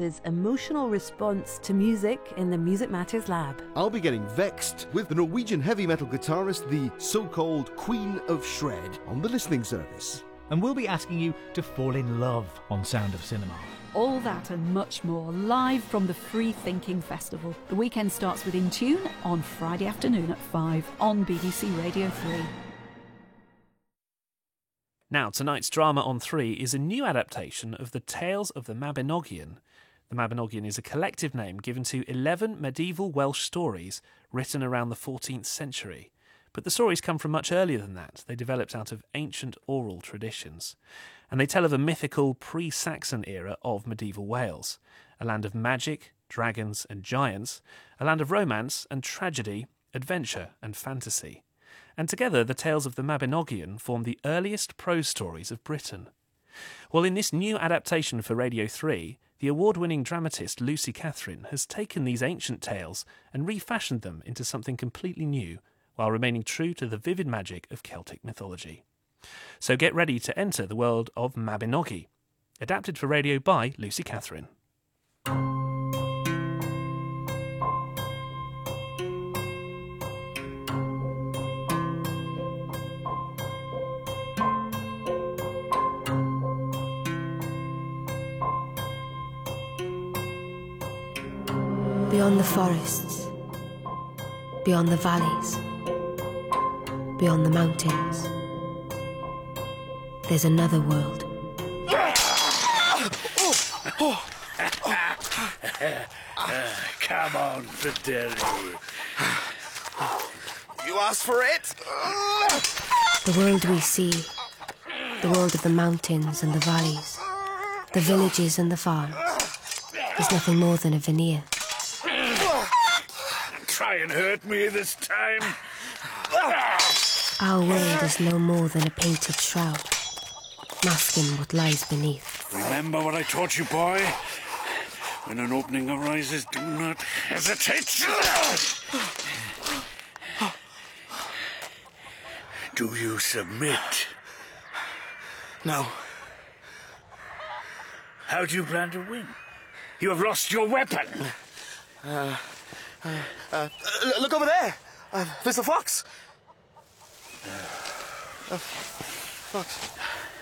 audience's emotional response to music in the Music Matters Lab. I'll be getting vexed with the Norwegian heavy metal guitarist, the so-called Queen of Shred, on the listening service. And we'll be asking you to fall in love on Sound of Cinema. All that and much more live from the Free Thinking Festival. The weekend starts with In Tune on Friday afternoon at 5 on BBC Radio 3. Now, tonight's drama on 3 is a new adaptation of the Tales of the Mabinogion. The Mabinogion is a collective name given to 11 medieval Welsh stories written around the 14th century. But the stories come from much earlier than that. They developed out of ancient oral traditions. And they tell of a mythical pre-Saxon era of medieval Wales, a land of magic, dragons and giants, a land of romance and tragedy, adventure and fantasy. And together the Tales of the Mabinogion form the earliest prose stories of Britain. Well, in this new adaptation for Radio 3, the award-winning dramatist Lucy Catherine has taken these ancient tales and refashioned them into something completely new, while remaining true to the vivid magic of Celtic mythology. So get ready to enter the world of Mabinogi, adapted for radio by Lucy Catherine. Beyond the forests, beyond the valleys, beyond the mountains, there's another world. Come on, Pryderi. You asked for it? The world we see, the world of the mountains and the valleys, the villages and the farms, is nothing more than a veneer. Try and hurt me this time. Our world is no more than a painted shroud, masking what lies beneath. Remember what I taught you, boy? When an opening arises, do not hesitate. Do you submit? No. How do you plan to win? You have lost your weapon. Look over there. There's a fox. Fox.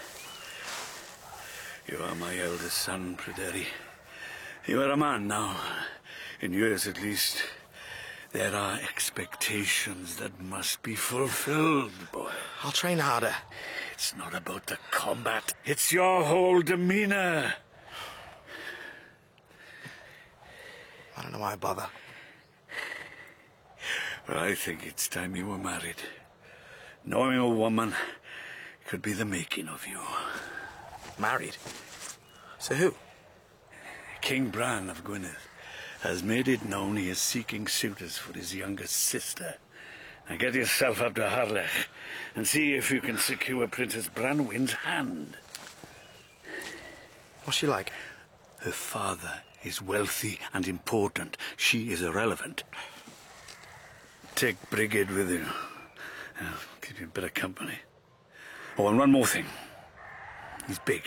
You are my eldest son, Pryderi. You are a man now. In years, at least. There are expectations that must be fulfilled, boy. I'll train harder. It's not about the combat. It's your whole demeanor. I don't know why I bother. Well, I think it's time you were married. Knowing a woman could be the making of you. Married? So who? King Bran of Gwynedd has made it known he is seeking suitors for his youngest sister. Now get yourself up to Harlech and see if you can secure Princess Branwen's hand. What's she like? Her father is wealthy and important. She is irrelevant. Take Brigid with you. Keep you a bit of company. Oh, and one more thing. He's big.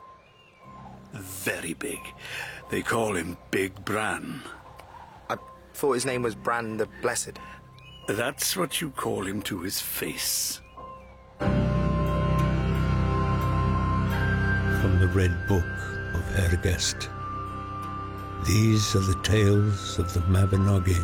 Very big. They call him Big Bran. I thought his name was Bran the Blessed. That's what you call him to his face. From the Red Book of Ergest. These are the tales of the Mabinogi.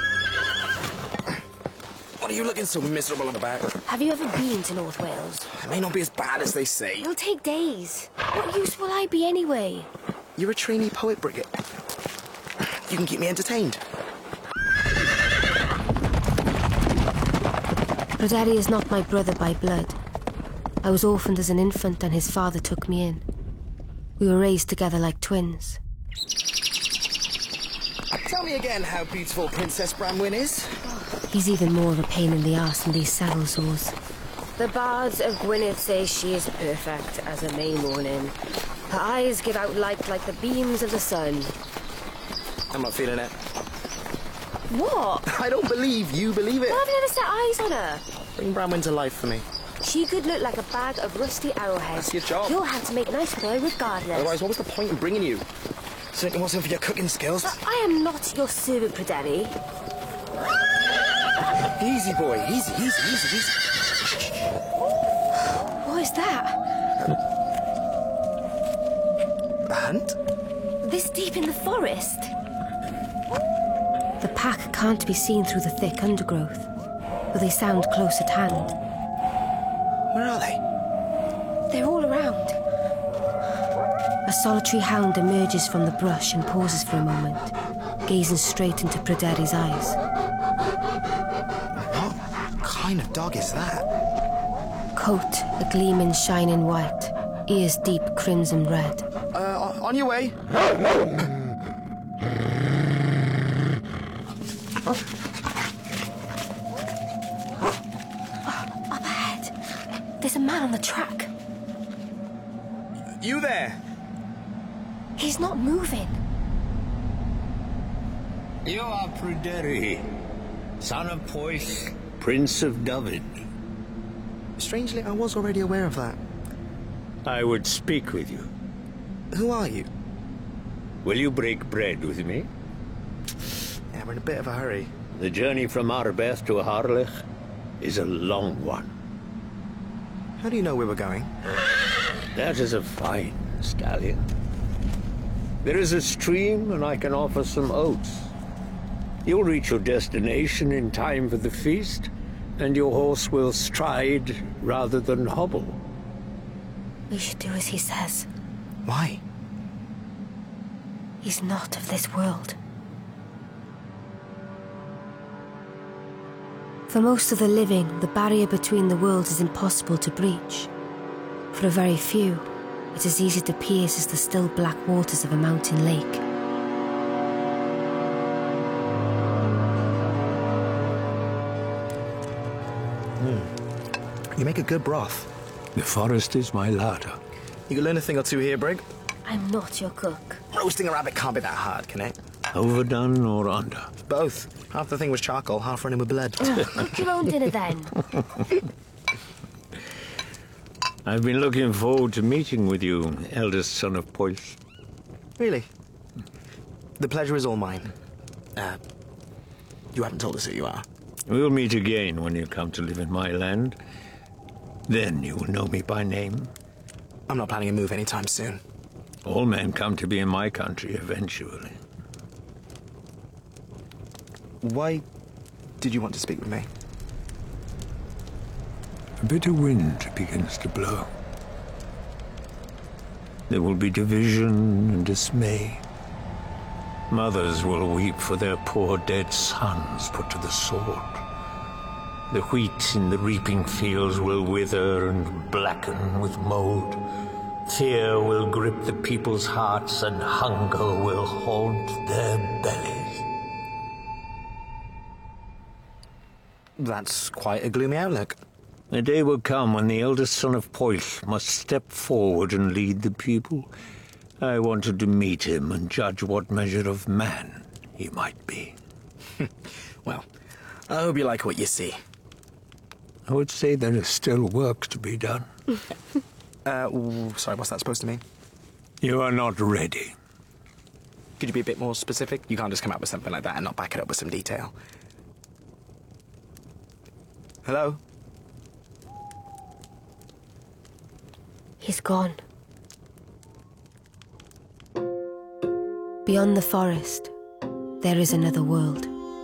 What are you looking so miserable about? Have you ever been to North Wales? It may not be as bad as they say. It'll take days. What use will I be anyway? You're a trainee poet, Brigid. You can keep me entertained. Pryderi is not my brother by blood. I was orphaned as an infant and his father took me in. We were raised together like twins. Tell me again how beautiful Princess Branwen is. He's even more of a pain in the arse than these saddle sores. The bards of Gwynedd say she is perfect as a May morning. Her eyes give out light like the beams of the sun. I'm not feeling it. What? I don't believe you believe it. Well, I've never set eyes on her. Bring Branwen to life for me. She could look like a bag of rusty arrowheads. That's your job. You'll have to make nice boy regardless. Otherwise, what was the point in bringing you? Certainly wasn't for your cooking skills. I am not your servant, Pryderi. Easy, boy. Easy. What is that? A hunt? This deep in the forest? The pack can't be seen through the thick undergrowth, but they sound close at hand. Where are they? They're all around. A solitary hound emerges from the brush and pauses for a moment, gazing straight into Pryderi's eyes. What kind of dog is that? Coat a gleaming shining white, ears deep crimson red. On your way. Up ahead, there's a man on the track. You there? He's not moving. You are Pryderi, son of Pois, Prince of Dyfed. Strangely, I was already aware of that. I would speak with you. Who are you? Will you break bread with me? Yeah, we're in a bit of a hurry. The journey from Arbeth to Harlech is a long one. How do you know where we're going? That is a fine stallion. There is a stream, and I can offer some oats. You'll reach your destination in time for the feast, and your horse will stride rather than hobble. We should do as he says. Why? He's not of this world. For most of the living, the barrier between the worlds is impossible to breach. For a very few, it's as easy to pierce as the still black waters of a mountain lake. You make a good broth. The forest is my larder. You can learn a thing or two here, Brig. I'm not your cook. Roasting a rabbit can't be that hard, can it? Overdone or under? Both. Half the thing was charcoal, half running with blood. Cook your own dinner then. I've been looking forward to meeting with you, eldest son of Pois. Really? The pleasure is all mine. You haven't told us who you are. We'll meet again when you come to live in my land. Then you will know me by name. I'm not planning a move anytime soon. All men come to be in my country eventually. Why did you want to speak with me? A bitter wind begins to blow. There will be division and dismay. Mothers will weep for their poor dead sons put to the sword. The wheat in the reaping fields will wither and blacken with mold. Fear will grip the people's hearts, and hunger will haunt their bellies. That's quite a gloomy outlook. A day will come when the eldest son of Pois must step forward and lead the people. I wanted to meet him and judge what measure of man he might be. Well, I hope you like what you see. I would say there is still work to be done. Sorry, what's that supposed to mean? You are not ready. Could you be a bit more specific? You can't just come up with something like that and not back it up with some detail. Hello? He's gone. Beyond the forest, there is another world.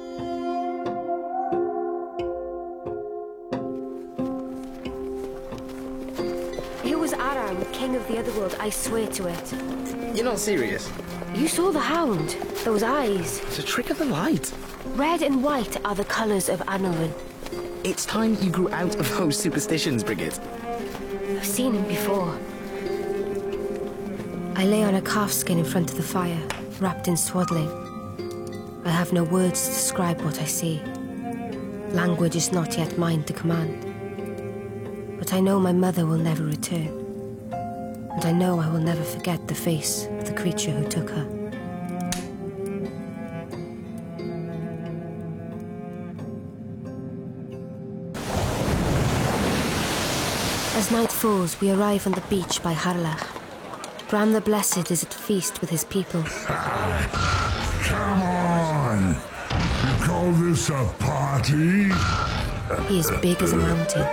It was Aram, king of the other world, I swear to it. You're not serious? You saw the hound, those eyes. It's a trick of the light. Red and white are the colours of Anilrin. It's time you grew out of those superstitions, Brigid. I've seen him before. I lay on a calf skin in front of the fire, wrapped in swaddling. I have no words to describe what I see. Language is not yet mine to command. But I know my mother will never return. And I know I will never forget the face of the creature who took her. As night falls, we arrive on the beach by Harlech. Bran the Blessed is at feast with his people. Come on! You call this a party? He is big as a mountain.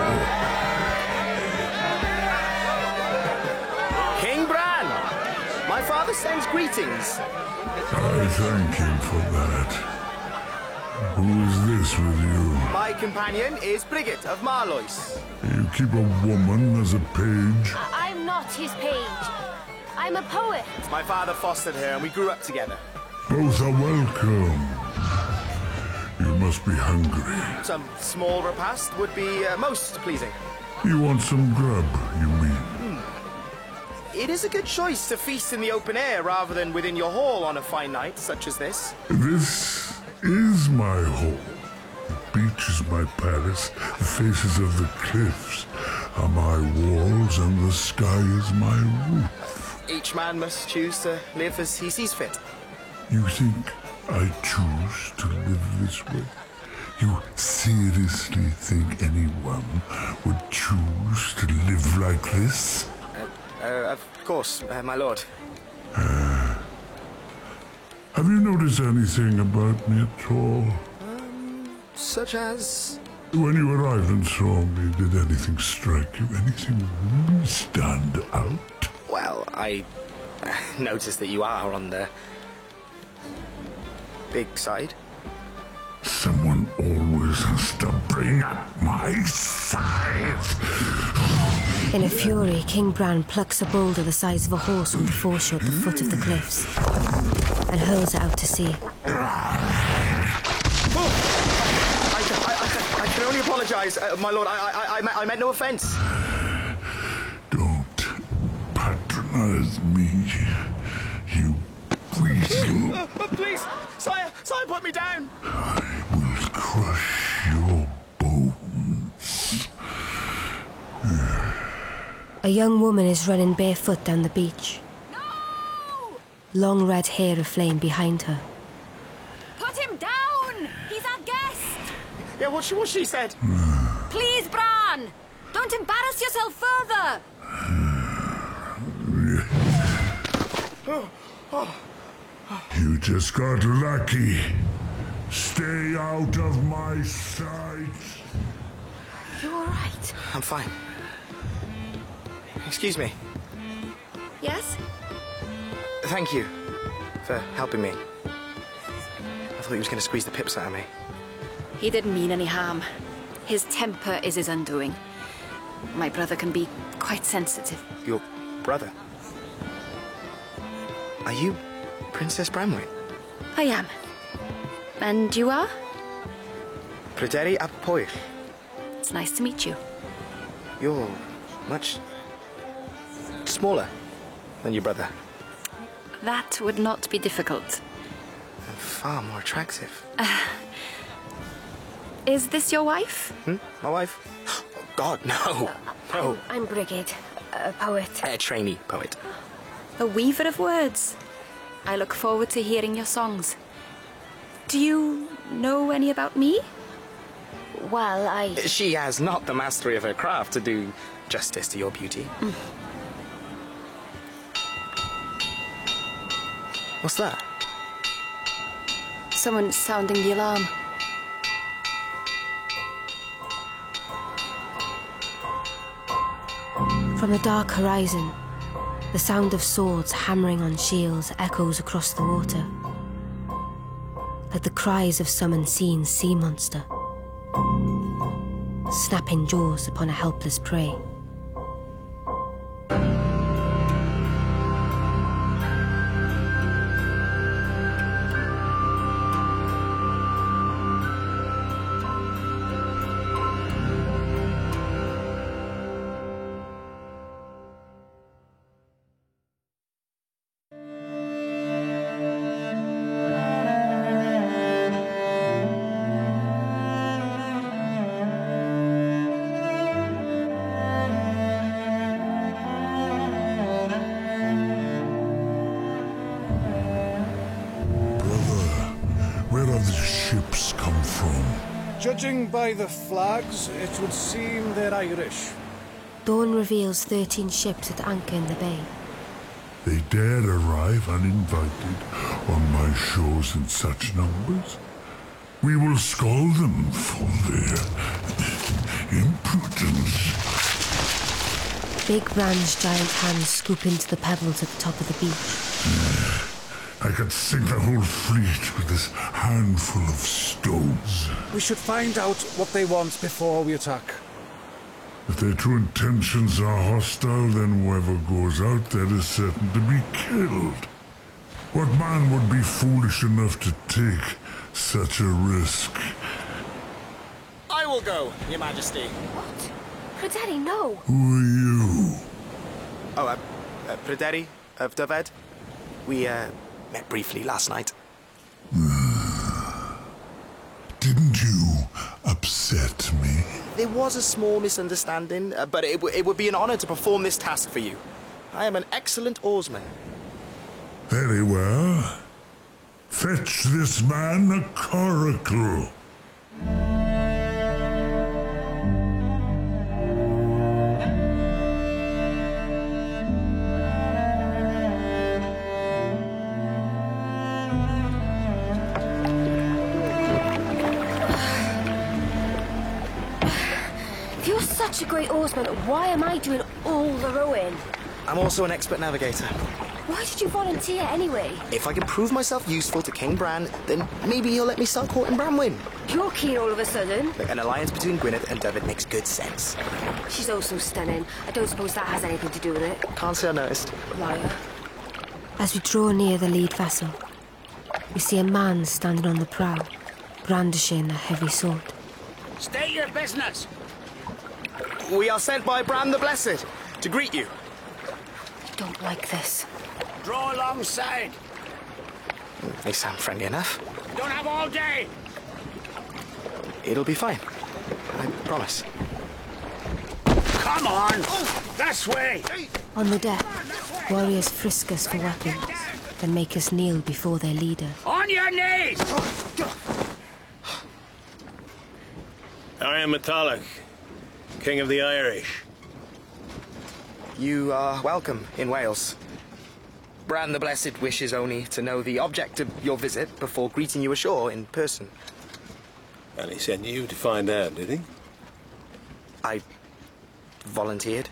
King Bran! My father sends greetings. I thank him for that. Who is this with you? My companion is Brigid of Marlois. You keep a woman as a page? I'm not his page. I'm a poet. My father fostered her and we grew up together. Both are welcome. You must be hungry. Some small repast would be most pleasing. You want some grub, you mean? It is a good choice to feast in the open air rather than within your hall on a fine night such as this. This is my home. The beach is my palace. The faces of the cliffs are my walls, and the sky is my roof. Each man must choose to live as he sees fit. You think I choose to live this way? You seriously think anyone would choose to live like this? Of course, my lord. Have you noticed anything about me at all? Such as? When you arrived and saw me, did anything strike you? Anything really stand out? Well, I noticed that you are on the big side. Someone always has to bring up my scythe. In a fury, King Bran plucks a boulder the size of a horse from the foreshore at the foot of the cliffs and hurls it out to sea. I can only apologize, my lord. I meant no offense. Don't patronize me, you weasel. Please, sire, put me down. I will crush your bones. A young woman is running barefoot down the beach. No! Long red hair aflame behind her. Put him down! He's our guest! Yeah, what she said. Please, Bran! Don't embarrass yourself further! You just got lucky. Stay out of my sight. You all right? I'm fine. Excuse me. Yes? Thank you for helping me. I thought he was going to squeeze the pips out of me. He didn't mean any harm. His temper is his undoing. My brother can be quite sensitive. Your brother? Are you Princess Branwen? I am. And you are? Pryderi ap Pwyll. It's nice to meet you. You're much smaller than your brother. That would not be difficult. And far more attractive. Is this your wife? My wife? Oh, God, no. No. I'm Brigid, a poet. A trainee poet. A weaver of words. I look forward to hearing your songs. Do you know any about me? Well, She has not the mastery of her craft to do justice to your beauty. What's that? Someone sounding the alarm. From the dark horizon, the sound of swords hammering on shields echoes across the water, like the cries of some unseen sea monster, snapping jaws upon a helpless prey. Judging by the flags, it would seem they're Irish. Dawn reveals 13 ships at anchor in the bay. they dare arrive uninvited on my shores in such numbers, we will scold them for their impudence. Big Bran's giant hands scoop into the pebbles at the top of the beach. I could sink the whole fleet with this handful of stones. We should find out what they want before we attack. If their true intentions are hostile, then whoever goes out there is certain to be killed. What man would be foolish enough to take such a risk? I will go, Your Majesty. What? Pryderi, no! Who are you? Oh, Pryderi of Dyfed. We, met briefly last night. Didn't you upset me? There was a small misunderstanding, but it would be an honor to perform this task for you. I am an excellent oarsman. Very well. Fetch this man a coracle. If you're such a great oarsman, why am I doing all the rowing? I'm also an expert navigator. Why did you volunteer anyway? If I can prove myself useful to King Bran, then maybe he'll let me start courting Branwen. You're keen all of a sudden. An alliance between Gwyneth and Dyfed makes good sense. She's also stunning. I don't suppose that has anything to do with it. Can't say I noticed. Liar. As we draw near the lead vessel, we see a man standing on the prow, brandishing a heavy sword. State your business. We are sent by Bran the Blessed to greet you. I don't like this. Draw alongside. They sound friendly enough. Don't have all day. It'll be fine. I promise. Come on! This way! On the deck, warriors frisk us for weapons, then make us kneel before their leader. On your knees! I am Matholwch, King of the Irish. You are welcome in Wales. Bran the Blessed wishes only to know the object of your visit before greeting you ashore in person. And he sent you to find out, did he? I volunteered.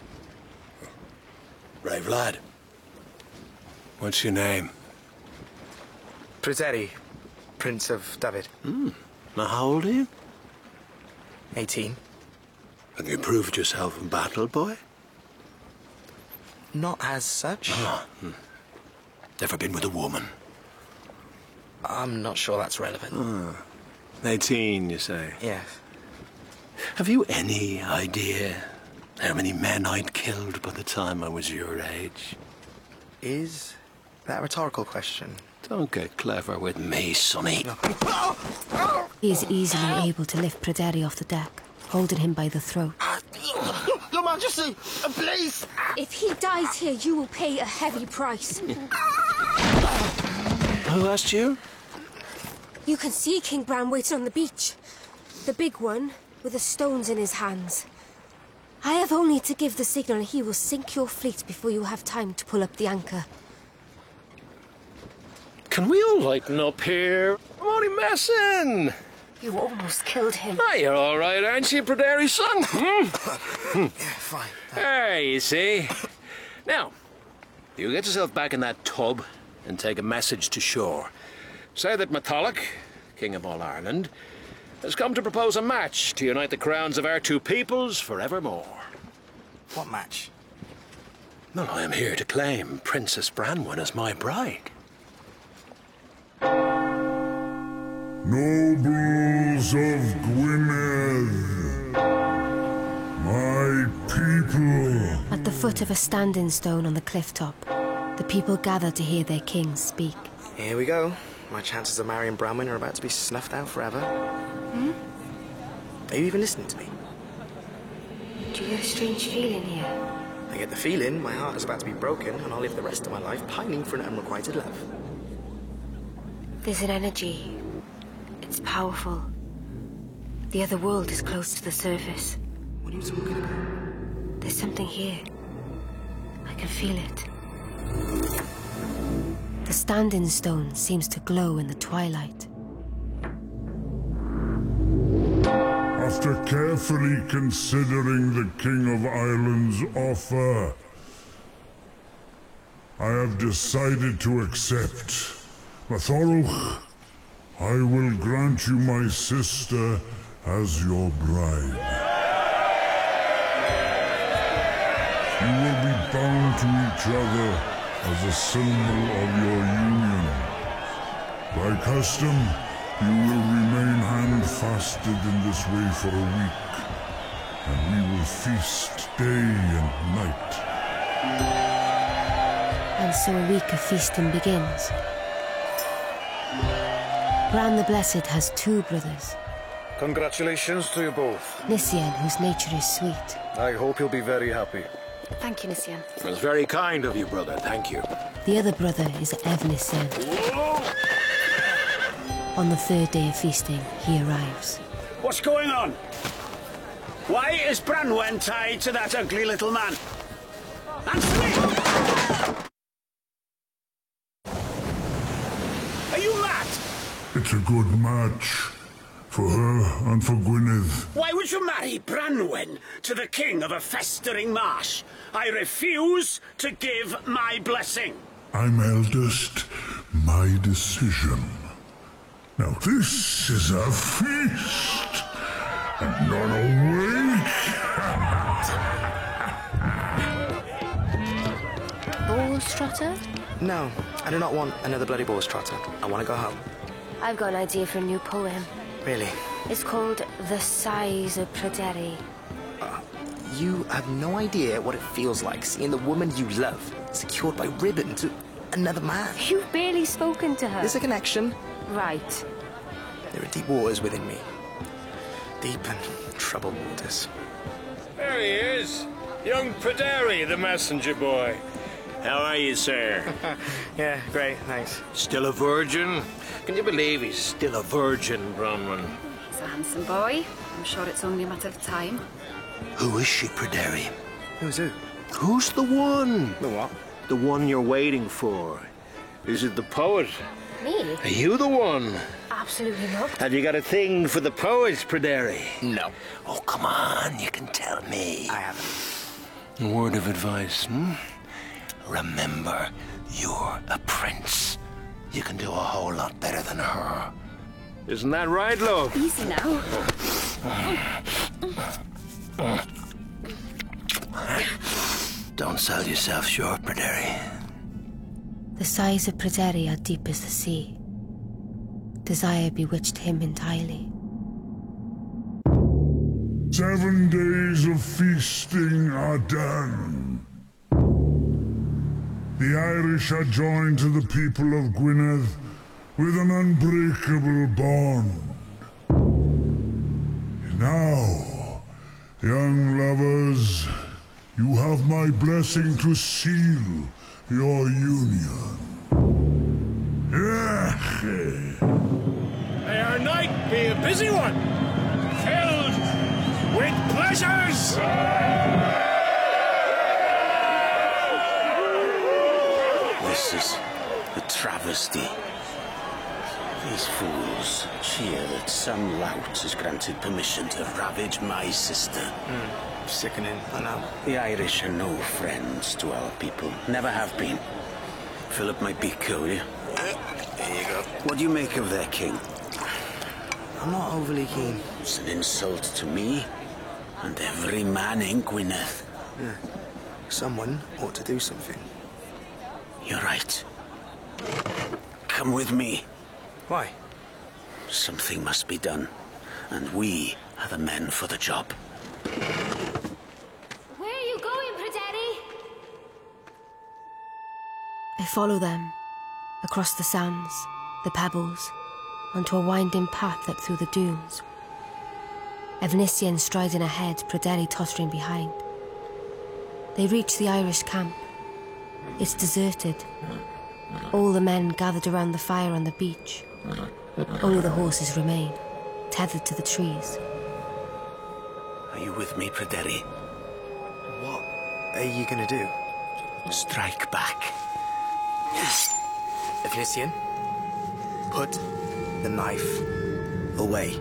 Brave lad. What's your name? Pryderi, Prince of Dyfed. Now how old are you? 18. Have you proved yourself in battle, boy? Not as such. Never been with a woman? I'm not sure that's relevant. 18, you say? Yes. Have you any idea how many men I'd killed by the time I was your age? Is that a rhetorical question? Don't get clever with me, sonny. He is easily able to lift Pryderi off the deck, holding him by the throat. Your Majesty, please! If he dies here, you will pay a heavy price. Who asked you? You can see King Bran waiting on the beach. The big one, with the stones in his hands. I have only to give the signal and he will sink your fleet before you have time to pull up the anchor. Can we all lighten up here? I'm only messing. You almost killed him. Ah, you're all right, aren't you, Pryderi, son? Yeah, fine. There, you see. Now, you get yourself back in that tub and take a message to shore. Say that Matholwch, King of all Ireland, has come to propose a match to unite the crowns of our two peoples forevermore. What match? Well, I am here to claim Princess Branwen as my bride. Nobles of Gwynedd, my people. At the foot of a standing stone on the cliff top, the people gather to hear their king speak. Here we go. My chances of marrying Branwen are about to be snuffed out forever. Are you even listening to me? Do you get a strange feeling here? I get the feeling my heart is about to be broken and I'll live the rest of my life pining for an unrequited love. There's an energy. It's powerful. The other world is close to the surface. What are you talking about? There's something here. I can feel it. The standing stone seems to glow in the twilight. After carefully considering the King of Ireland's offer, I have decided to accept. Mathoruch, I will grant you my sister as your bride. You will be bound to each other as a symbol of your union. By custom, you will remain hand-fasted in this way for a week, and we will feast day and night. And so a week of feasting begins. Bran the Blessed has 2 brothers. Congratulations to you both. Nisian, whose nature is sweet. I hope you'll be very happy. Thank you, Nisian. That's very kind of you, brother. Thank you. The other brother is Evnisian. On the 3rd day of feasting, he arrives. What's going on? Why is Branwen tied to that ugly little man? Answer me! Are you mad? It's a good match. For her and for Gwynedd. Why would you marry Branwen to the king of a festering marsh? I refuse to give my blessing. I'm eldest. My decision. Now this is a feast, and not a wake. Balls trotter? No, I do not want another bloody balls trotter. I want to go home. I've got an idea for a new poem. Really? It's called The Sighs of Pryderi. You have no idea what it feels like seeing the woman you love secured by ribbon to another man. You've barely spoken to her. There's a connection. Right. There are deep waters within me. Deep and troubled waters. There he is. Young Pryderi, the messenger boy. How are you, sir? Yeah, great, thanks. Still a virgin? Can you believe he's still a virgin, Bronwyn? He's a handsome boy. I'm sure it's only a matter of time. Who is she, Pryderi? Who's who? Who's the one? The what? The one you're waiting for. Is it the poet? Me? Are you the one? Absolutely not. Have you got a thing for the poets, Pryderi? No. Oh, come on, you can tell me. I haven't. A word of advice, Remember, you're a prince. You can do a whole lot better than her. Isn't that right, love? Easy now. Don't sell yourself short, Pryderi. The sighs of Pryderi are deep as the sea. Desire bewitched him entirely. 7 days of feasting are done. The Irish are joined to the people of Gwynedd with an unbreakable bond. Now, young lovers, you have my blessing to seal your union. May our night be a busy one, filled with pleasures! This is a travesty. These fools cheer that some lout has granted permission to ravage my sister. Sickening, I know. The Irish are no friends to our people. Never have been. Fill up my beaker, will you? There you go. What do you make of their king? I'm not overly keen. It's an insult to me and every man in Gwynedd. Yeah. Someone ought to do something. You're right. Come with me. Why? Something must be done, and we are the men for the job. Where are you going, Pryderi? I follow them, across the sands, the pebbles, onto a winding path up through the dunes. Evnisian striding ahead, Pryderi tottering behind. They reach the Irish camp. It's deserted. All the men gathered around the fire on the beach. Only the horses remain, tethered to the trees. Are you with me, Pryderi? What are you gonna do? Strike back. Efnisien, put the knife away.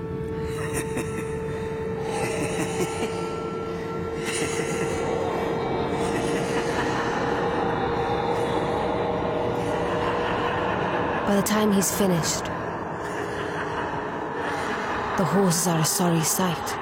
By the time he's finished, the horses are a sorry sight.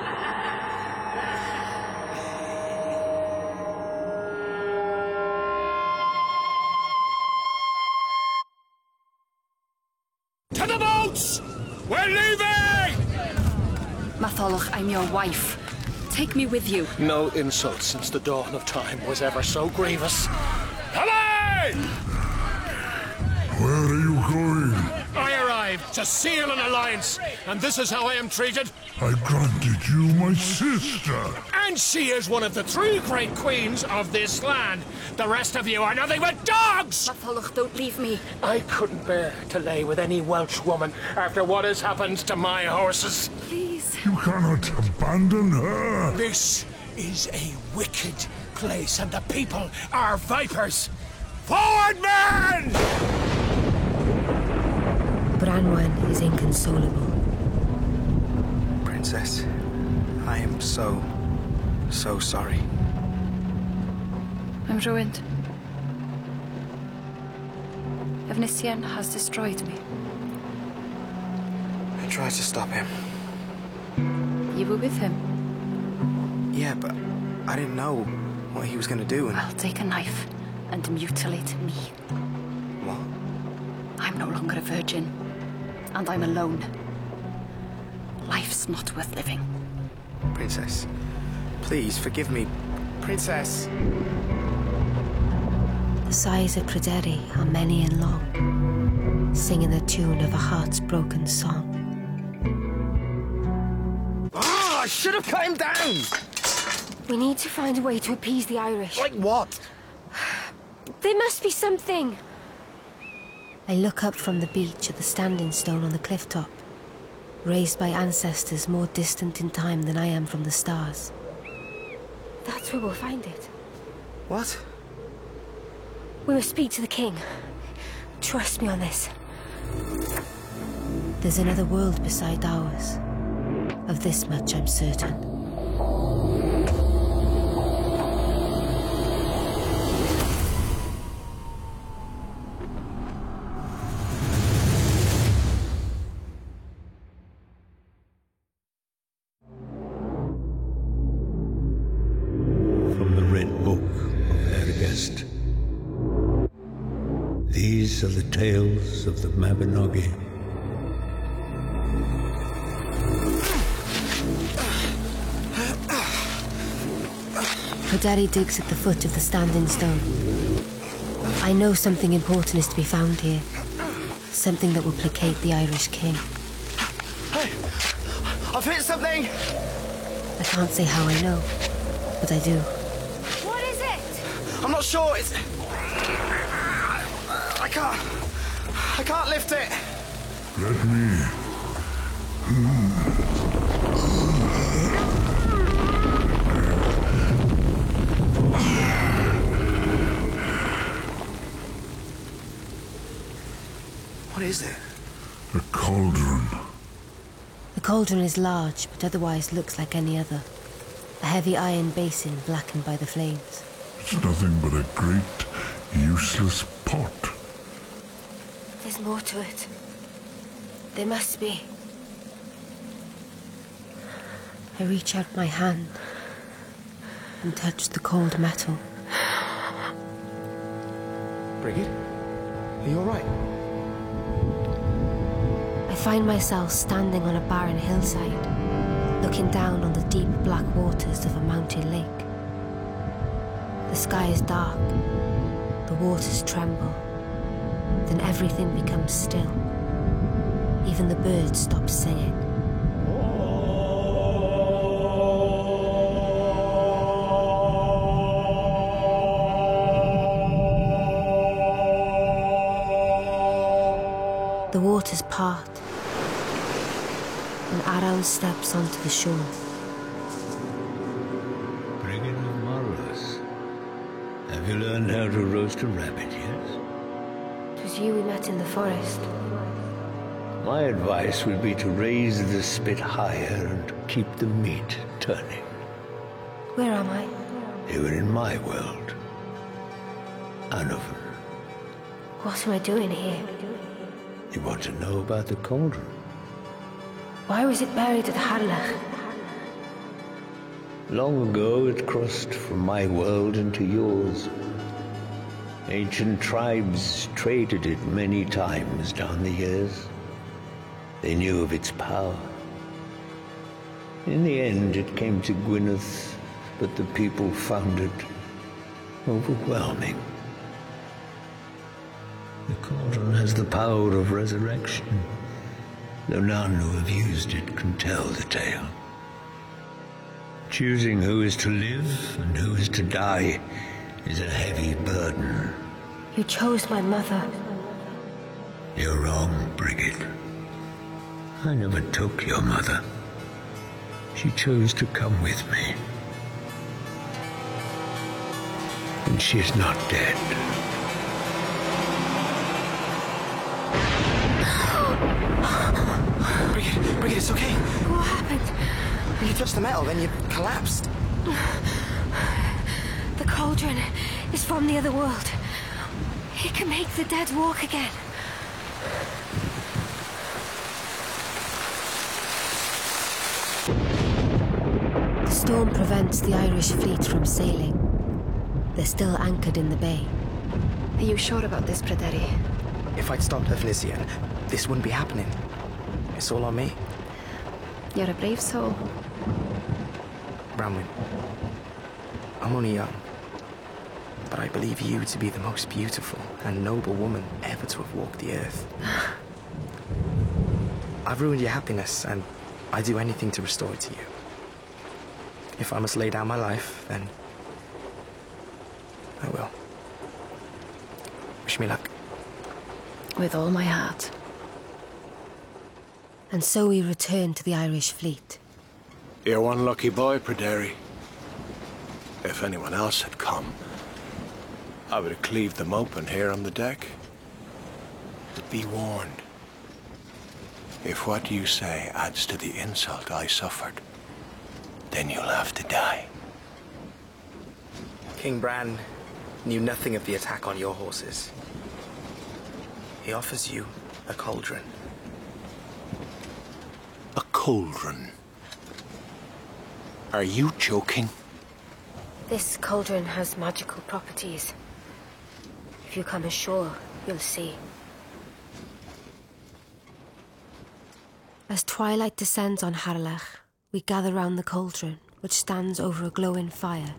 To the boats! We're leaving! Matholwch, I'm your wife. Take me with you. No insult since the dawn of time was ever so grievous. Come on! Where are you going? I arrived to seal an alliance, and this is how I am treated. I granted you my sister. And she is one of the 3 great queens of this land. The rest of you are nothing but dogs! Matholwch, don't leave me. I couldn't bear to lay with any Welsh woman after what has happened to my horses. Please. You cannot abandon her. This is a wicked place, and the people are vipers. Forward, men! Branwen is inconsolable. Princess, I am so sorry. I'm ruined. Efnisien has destroyed me. I tried to stop him. You were with him. Yeah, but I didn't know what he was going to do, and... I'll take a knife and mutilate me. What? I'm no longer a virgin. And I'm alone. Life's not worth living. Princess, please forgive me. Princess! The sighs of Pryderi are many and long, singing the tune of a heart's broken song. Ah, I should have cut him down! We need to find a way to appease the Irish. Like what? There must be something. I look up from the beach at the standing stone on the cliff top, raised by ancestors more distant in time than I am from the stars. That's where we'll find it. What? We must speak to the king. Trust me on this. There's another world beside ours. Of this much I'm certain. From the Red Book of Ergest. These are the tales of the Mabinogi. Pryderi digs at the foot of the standing stone. I know something important is to be found here. Something that will placate the Irish king. Hey! I've hit something! I can't say how I know, but I do. What is it? I'm not sure. It's... I can't lift it. Let me. What is it? A cauldron. The cauldron is large, but otherwise looks like any other. A heavy iron basin blackened by the flames. It's nothing but a great, useless pot. There's more to it. There must be. I reach out my hand and touch the cold metal. Brigid? Are you alright? I find myself standing on a barren hillside, looking down on the deep black waters of a mountain lake. The sky is dark, the waters tremble, then everything becomes still. Even the birds stop singing. The waters part, and Araun steps onto the shore. Brigid of Morros. Have you learned how to roast a rabbit yet? was you we met in the forest. My advice would be to raise the spit higher and keep the meat turning. Where am I? You were in my world. Anovan. What am I doing here? You want to know about the cauldron? Why was it buried at Harlech? Long ago it crossed from my world into yours. Ancient tribes traded it many times down the years. They knew of its power. In the end it came to Gwyneth, but the people found it overwhelming. The cauldron has the power of resurrection, though none who have used it can tell the tale. Choosing who is to live and who is to die is a heavy burden. You chose my mother. You're wrong, Brigid. I never took your mother. She chose to come with me. And she's not dead. Brigid, it's okay. What happened? You touched the metal, then you collapsed. The cauldron is from the other world. It can make the dead walk again. The storm prevents the Irish fleet from sailing. They're still anchored in the bay. Are you sure about this, Pryderi? If I'd stopped Efnisien, this wouldn't be happening. It's all on me. You're a brave soul. Branwen, I'm only young, but I believe you to be the most beautiful and noble woman ever to have walked the earth. I've ruined your happiness, and I'd do anything to restore it to you. If I must lay down my life, then I will. Wish me luck. With all my heart. And so we return to the Irish fleet. You're one lucky boy, Pryderi. If anyone else had come, I would have cleaved them open here on the deck. But be warned. If what you say adds to the insult I suffered, then you'll have to die. King Bran knew nothing of the attack on your horses. He offers you a cauldron. A cauldron? Are you joking? This cauldron has magical properties. If you come ashore, you'll see. As twilight descends on Harlech, we gather round the cauldron, which stands over a glowing fire.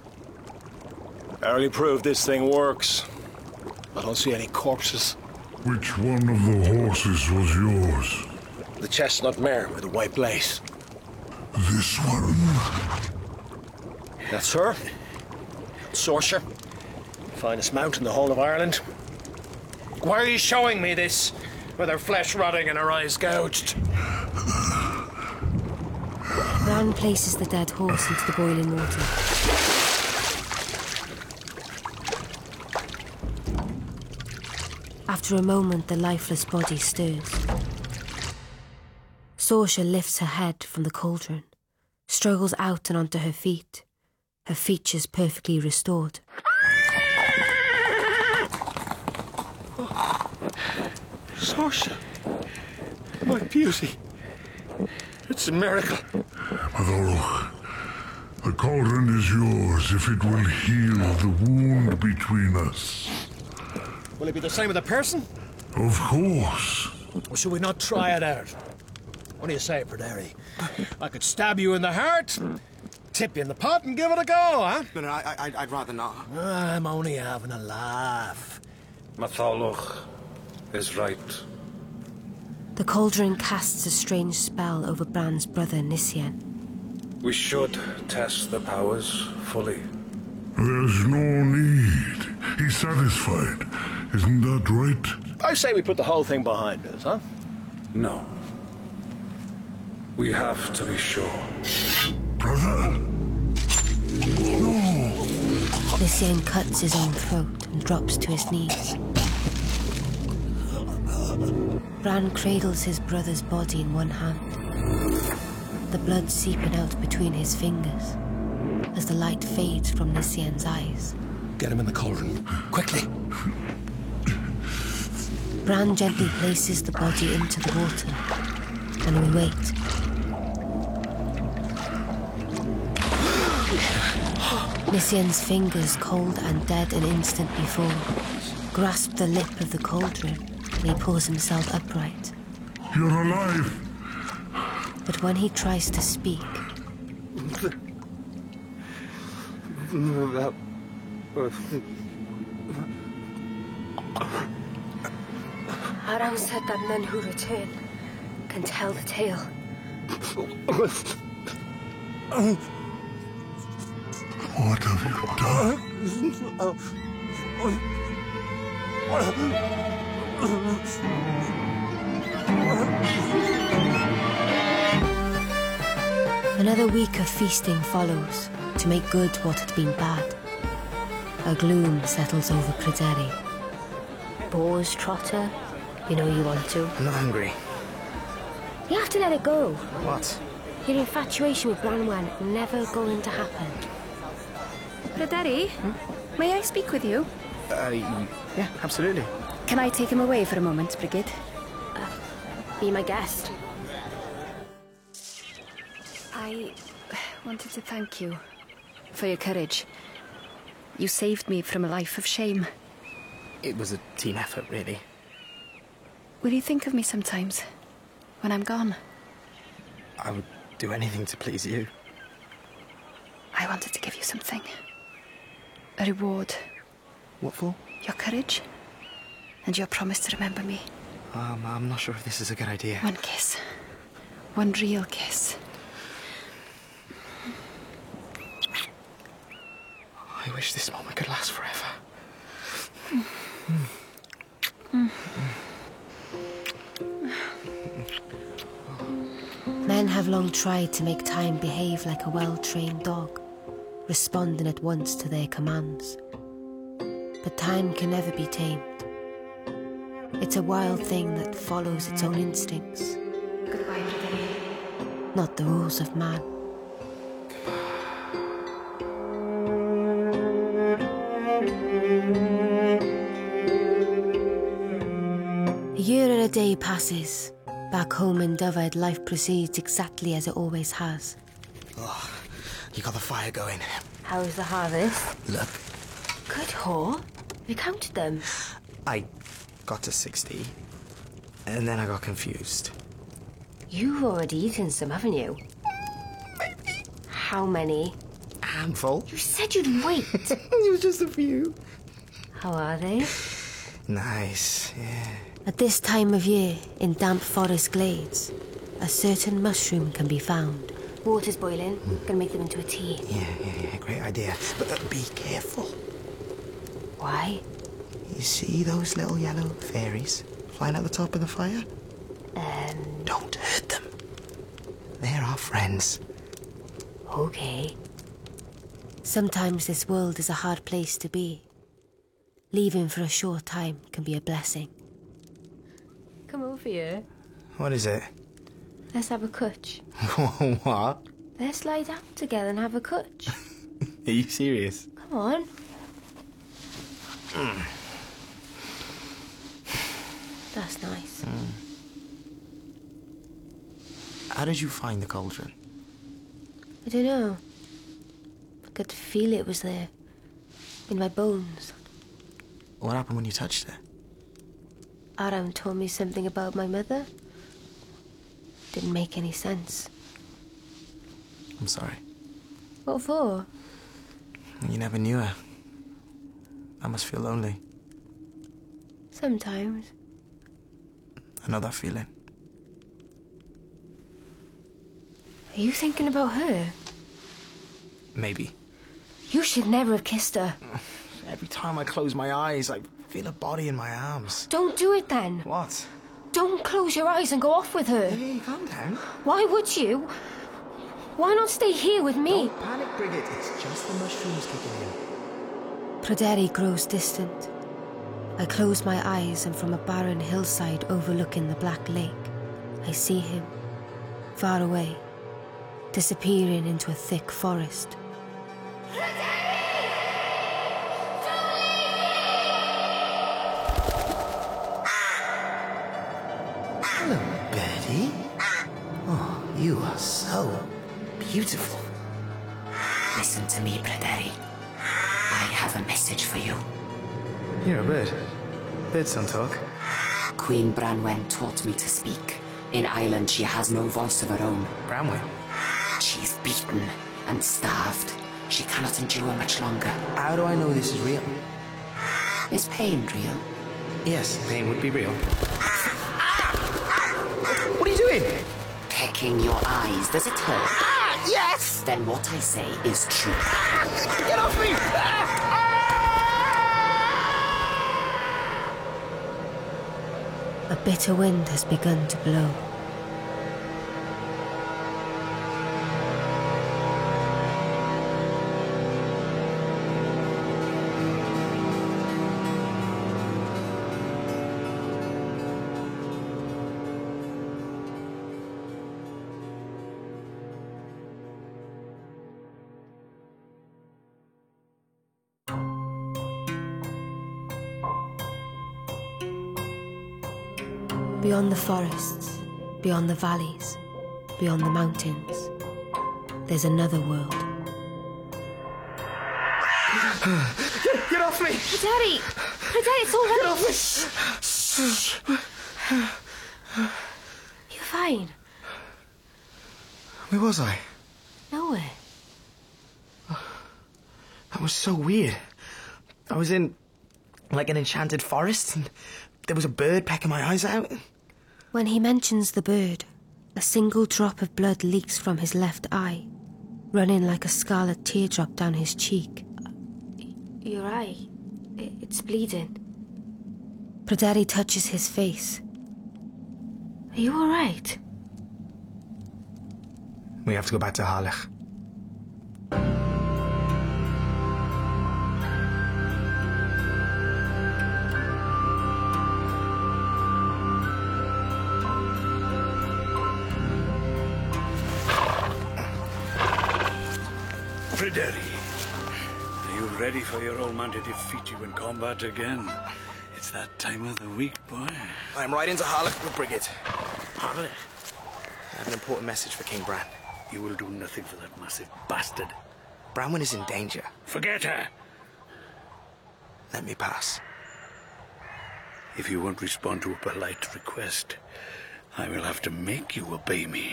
I already proved this thing works. I don't see any corpses. Which one of the horses was yours? The chestnut mare with the white lace. This one? That's her. Sorcerer. Finest mount in the whole of Ireland. Why are you showing me this? With her flesh rotting and her eyes gouged. Bran places the dead horse into the boiling water. After a moment, the lifeless body stirs. Sorsha lifts her head from the cauldron, struggles out and onto her feet, her features perfectly restored. Sorsha, my beauty. It's a miracle. Matholwch, the cauldron is yours if it will heal the wound between us. Will it be the same with a person? Of course. Or should we not try it out? What do you say, Pryderi? I could stab you in the heart, tip you in the pot and give it a go, huh? No, I'd rather not. I'm only having a laugh. Matholwch is right. The cauldron casts a strange spell over Bran's brother, Nisien. We should test the powers fully. There's no need. He's satisfied. Isn't that right? I say we put the whole thing behind us, huh? No. We have to be sure. Brother? No! Nisien cuts his own throat and drops to his knees. Bran cradles his brother's body in one hand, the blood seeping out between his fingers as the light fades from Nisien's eyes. Get him in the cauldron, quickly! Bran gently places the body into the water, and we wait. Nisien's fingers, cold and dead an instant before, grasp the lip of the cauldron, and he pulls himself upright. You're alive! But when he tries to speak... Aram said that none who return can tell the tale. What have you done? Another week of feasting follows to make good what had been bad. A gloom settles over Pryderi. Boars, Trotter, you know you want to. I'm not hungry. You have to let it go. What? Your infatuation with Branwen never going to happen. Pryderi, may I speak with you? Yeah, absolutely. Can I take him away for a moment, Brigid? Be my guest. I wanted to thank you for your courage. You saved me from a life of shame. It was a team effort, really. Will you think of me sometimes, when I'm gone? I would do anything to please you. I wanted to give you something. A reward. What for? Your courage. And your promise to remember me. I'm not sure if this is a good idea. One kiss. One real kiss. I wish this moment could last forever. Men have long tried to make time behave like a well-trained dog, responding at once to their commands. But time can never be tamed. It's a wild thing that follows its own instincts. Goodbye, Pryderi. Not the rules of man. A year and a day passes. Back home in Dyfed, life proceeds exactly as it always has. Oh, you got the fire going. How's the harvest? Look. Good whore. You counted them. I got to 60, and then I got confused. You've already eaten some, haven't you? Maybe. How many? A handful. You said you'd wait. It was just a few. How are they? Nice, yeah. At this time of year, in damp forest glades, a certain mushroom can be found. Water's boiling. Gonna make them into a tea. Yeah, great idea. But be careful. Why? You see those little yellow fairies flying at the top of the fire? Don't hurt them. They're our friends. Okay. Sometimes this world is a hard place to be. Leaving for a short time can be a blessing. Come over here. What is it? Let's have a cutch. What? Let's lie down together and have a cutch. Are you serious? Come on. That's nice. How did you find the cauldron? I don't know. I could feel it was there. In my bones. What happened when you touched it? Aram told me something about my mother. Didn't make any sense. I'm sorry. What for? You never knew her. I must feel lonely. Sometimes. I know that feeling. Are you thinking about her? Maybe. You should never have kissed her. Every time I close my eyes, I feel a body in my arms. Don't do it then. What? Don't close your eyes and go off with her. Hey, calm down. Why would you? Why not stay here with me? Don't panic, Brigid. It's just the mushrooms kicking in. Pryderi grows distant, I close my eyes, and from a barren hillside overlooking the Black Lake, I see him, far away, disappearing into a thick forest. Hello, Birdie. Oh, you are so beautiful. Listen to me, Pryderi. I have a message for you. You're a bird. Birds don't talk. Queen Branwen taught me to speak. In Ireland, she has no voice of her own. Branwen? She's beaten and starved. She cannot endure much longer. How do I know this is real? Is pain real? Yes, pain would be real. What are you doing? Pecking your eyes. Does it hurt? Yes! Then what I say is true. Get off me! A bitter wind has begun to blow. Beyond the forests, beyond the valleys, beyond the mountains, there's another world. Get off me! Daddy! Daddy, it's all right! Get off me! You're fine. Where was I? Nowhere. That was so weird. I was in, like, an enchanted forest, and there was a bird pecking my eyes out. When he mentions the bird, a single drop of blood leaks from his left eye, running like a scarlet teardrop down his cheek. Your eye, it's bleeding. Pryderi touches his face. Are you all right? We have to go back to Harlech. Pryderi, are you ready for your old man to defeat you in combat again? It's that time of the week, boy. I'm right into Harlech with Brigid. Harlech? I have an important message for King Bran. You will do nothing for that massive bastard. Branwen is in danger. Forget her! Let me pass. If you won't respond to a polite request, I will have to make you obey me.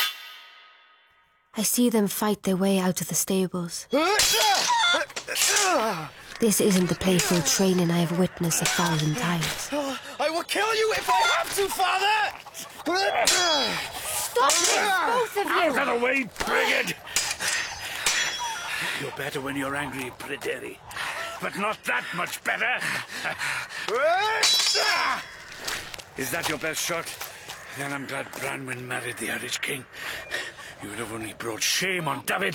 I see them fight their way out of the stables. This isn't the playful training I have witnessed 1,000 times. I will kill you if I have to, Father! Stop this, both of you! Out of the way, Brigid! You're better when you're angry, Pryderi, but not that much better. Is that your best shot? Then I'm glad Branwen married the Irish king. You would have only brought shame on David.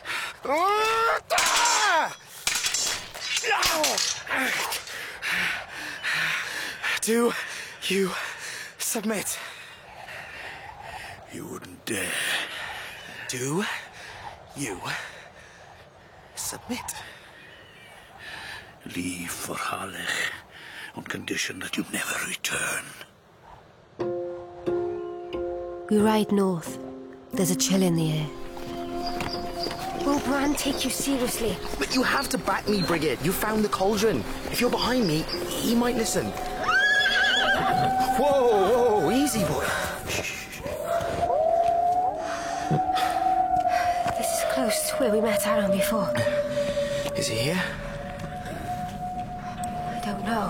Do you submit? You wouldn't dare. Do you submit? Leave for Harlech on condition that you never return. We ride north. There's a chill in the air. Will Bran take you seriously? But you have to back me, Brigid. You found the cauldron. If you're behind me, he might listen. Whoa, whoa, easy, boy. This is close to where we met Aaron before. Is he here? I don't know.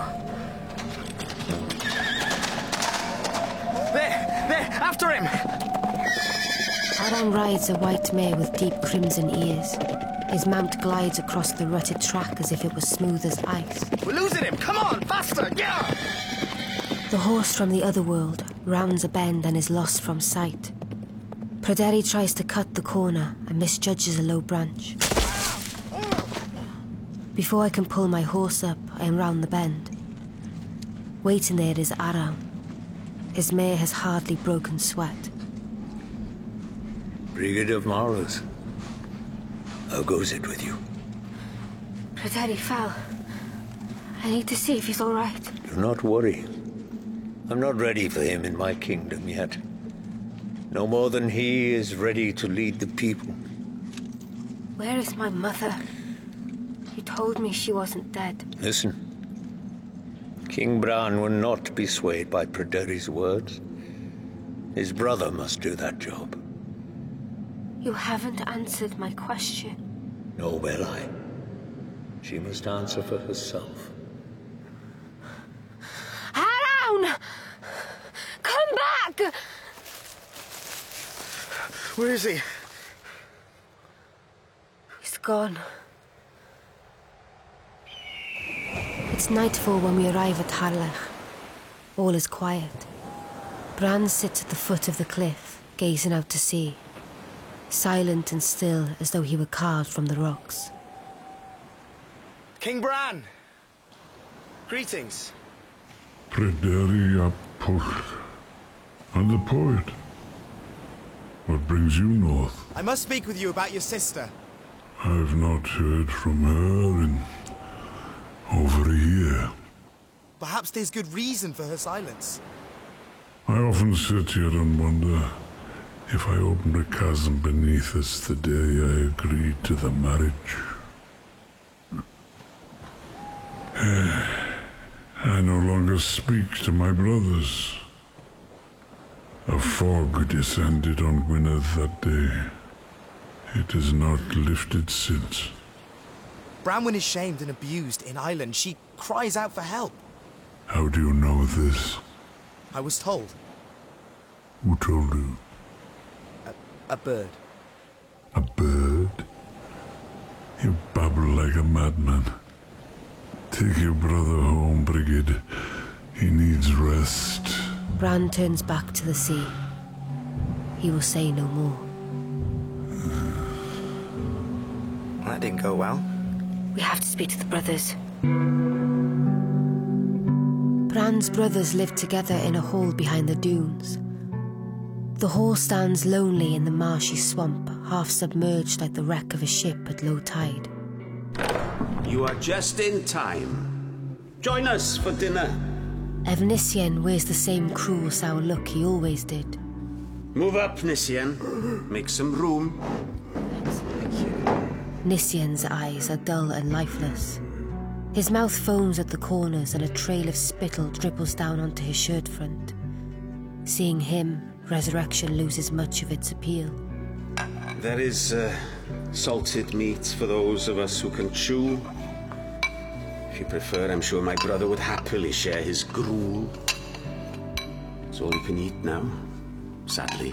There, after him! Aran rides a white mare with deep crimson ears. His mount glides across the rutted track as if it was smooth as ice. We're losing him! Come on, faster! Yeah! The horse from the other world rounds a bend and is lost from sight. Pryderi tries to cut the corner and misjudges a low branch. Before I can pull my horse up, I am round the bend. Waiting there is Aram. His mare has hardly broken sweat. Brigid of Maras. How goes it with you? Pryderi fell. I need to see if he's all right. Do not worry. I'm not ready for him in my kingdom yet. No more than he is ready to lead the people. Where is my mother? You told me she wasn't dead. Listen. King Bran will not be swayed by Pryderi's words. His brother must do that job. You haven't answered my question. Nor will I. She must answer for herself. Around! Come back! Where is he? He's gone. It's nightfall when we arrive at Harlech. All is quiet. Bran sits at the foot of the cliff, gazing out to sea, silent and still as though he were carved from the rocks. King Bran! Greetings. Pryderi ap Pwll. And the poet. What brings you north? I must speak with you about your sister. I've not heard from her in over a year. Perhaps there's good reason for her silence. I often sit here and wonder if I opened a chasm beneath us the day I agreed to the marriage. I no longer speak to my brothers. A fog descended on Gwynedd that day. It has not lifted since. Branwen is shamed and abused in Ireland. She cries out for help. How do you know this? I was told. Who told you? A bird. A bird? You babble like a madman. Take your brother home, Brigid. He needs rest. Bran turns back to the sea. He will say no more. That didn't go well. We have to speak to the brothers. Bran's brothers live together in a hall behind the dunes. The hall stands lonely in the marshy swamp, half submerged like the wreck of a ship at low tide. You are just in time. Join us for dinner. Evnissien wears the same cruel, sour look he always did. Move up, Nissien. Make some room. Nissien's eyes are dull and lifeless. His mouth foams at the corners and a trail of spittle dribbles down onto his shirt front. Seeing him, resurrection loses much of its appeal. There is salted meat for those of us who can chew. If you prefer, I'm sure my brother would happily share his gruel. It's all you can eat now, sadly.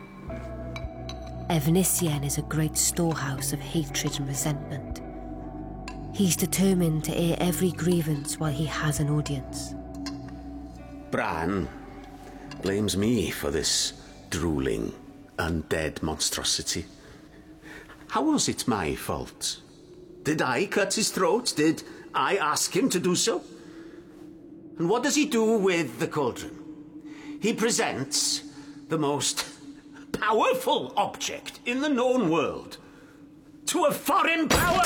Evnissien is a great storehouse of hatred and resentment. He's determined to air every grievance while he has an audience. Bran blames me for this drooling, undead monstrosity. How was it my fault? Did I cut his throat? Did I ask him to do so? And what does he do with the cauldron? He presents the most powerful object in the known world to a foreign power.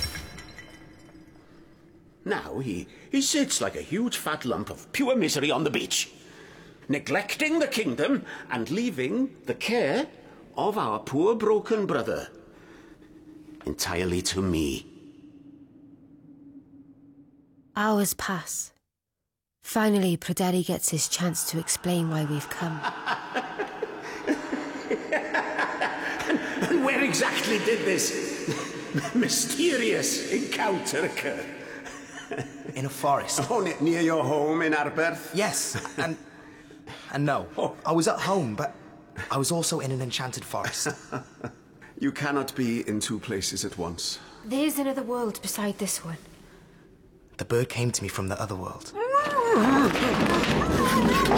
Now he sits like a huge fat lump of pure misery on the beach, neglecting the kingdom and leaving the care of our poor broken brother entirely to me. Hours pass. Finally, Pryderi gets his chance to explain why we've come. And where exactly did this mysterious encounter occur? In a forest. Oh, near your home in Arberth? Yes, and no. Oh. I was at home, but I was also in an enchanted forest. You cannot be in two places at once. There's another world beside this one. The bird came to me from the other world.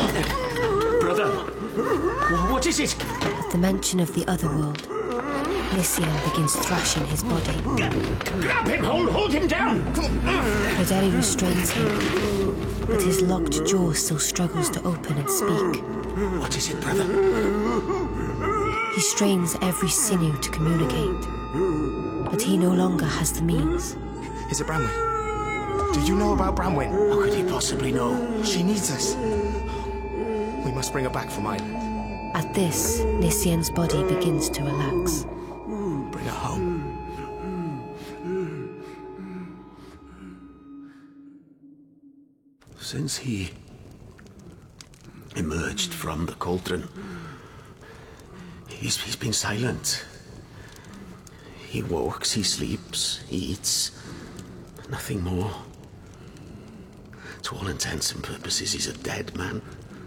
Brother, what is it? At the mention of the other world, Nisian begins thrashing his body. Grab him, hold him down! Pryderi restrains him, but his locked jaw still struggles to open and speak. What is it, brother? He strains every sinew to communicate, but he no longer has the means. Is it Branwen? Do you know about Branwen? How could he possibly know? She needs us. We must bring her back from Island. At this, Nisian's body begins to relax. Bring her home. Since he emerged from the cauldron, he's been silent. He walks, he sleeps, he eats. Nothing more. To all intents and purposes, he's a dead man.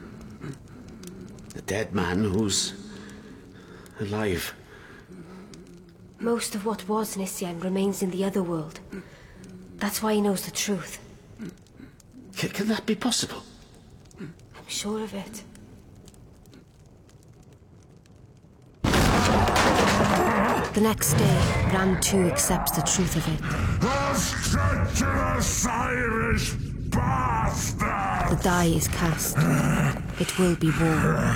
A dead man who's alive. Most of what was Nisian remains in the other world. That's why he knows the truth. Can that be possible? I'm sure of it. The next day, Bran too accepts the truth of it. Those treacherous Irish bastard! The die is cast. It will be war.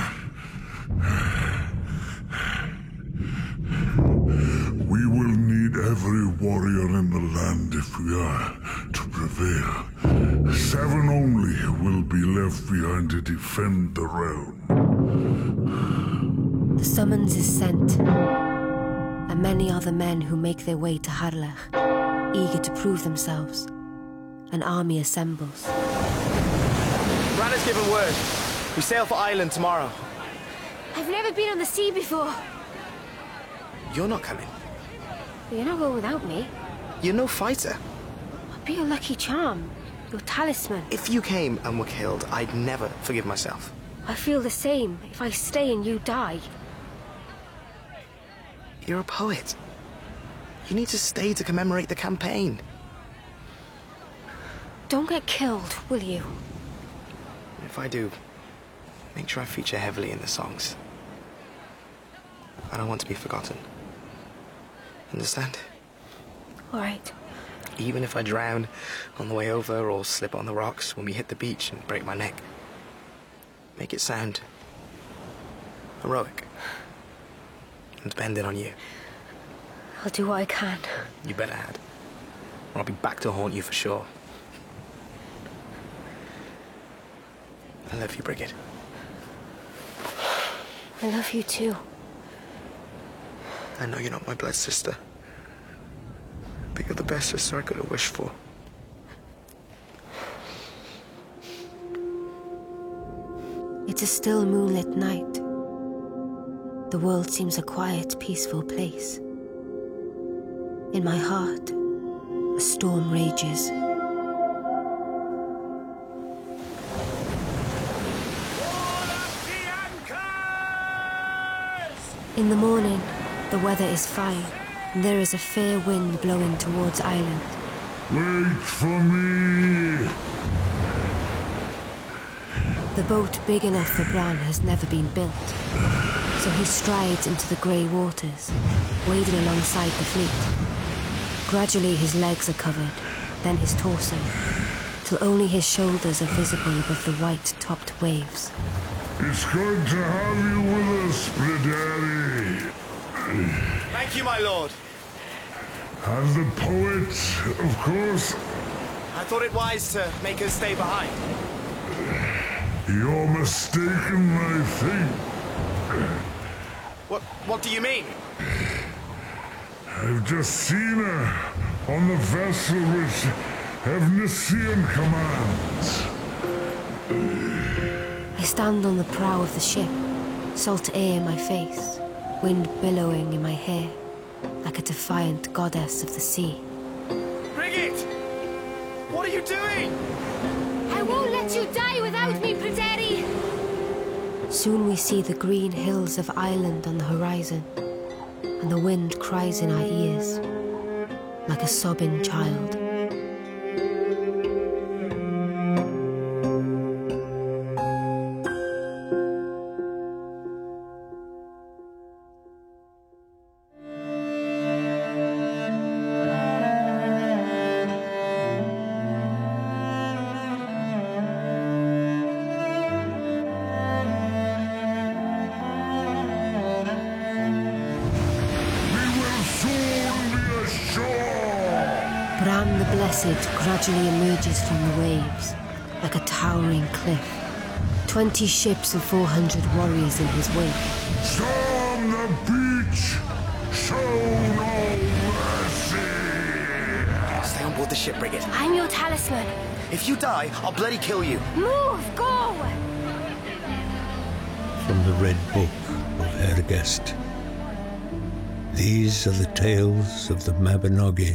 We will need every warrior in the land if we are to prevail. 7 only will be left behind to defend the realm. The summons is sent, and many are the men who make their way to Harlech, eager to prove themselves. An army assembles. Bran has given word. We sail for Island tomorrow. I've never been on the sea before. You're not coming. You're not going without me. You're no fighter. I'll be your lucky charm, your talisman. If you came and were killed, I'd never forgive myself. I feel the same if I stay and you die. You're a poet. You need to stay to commemorate the campaign. Don't get killed, will you? If I do, make sure I feature heavily in the songs. I don't want to be forgotten. Understand? All right. Even if I drown on the way over or slip on the rocks when we hit the beach and break my neck. Make it sound heroic. I'm depending on you. I'll do what I can. You better, Had. Or I'll be back to haunt you for sure. I love you, Brigid. I love you too. I know you're not my blood sister, but you're the best sister I could have wished for. It's a still moonlit night. The world seems a quiet, peaceful place. In my heart, a storm rages. In the morning, the weather is fine, and there is a fair wind blowing towards Island. Wait for me! The boat big enough for Bran has never been built, so he strides into the grey waters, wading alongside the fleet. Gradually his legs are covered, then his torso, till only his shoulders are visible above the white-topped waves. It's good to have you with us, Pryderi. Thank you, my lord. And the poet, of course. I thought it wise to make us stay behind. You're mistaken, I think. What do you mean? I've just seen her on the vessel which Nisian commands. I stand on the prow of the ship, salt air in my face, wind billowing in my hair, like a defiant goddess of the sea. Brigid! What are you doing? I won't let you die without me, Pryderi! Soon we see the green hills of Island on the horizon, and the wind cries in our ears, like a sobbing child. Blessed gradually emerges from the waves, like a towering cliff. 20 ships and 400 warriors in his wake. Storm the beach! Show no mercy! Stay on board the ship, Brigid. I'm your talisman. If you die, I'll bloody kill you. Move! Go! From the Red Book of Ergest. These are the tales of the Mabinogi.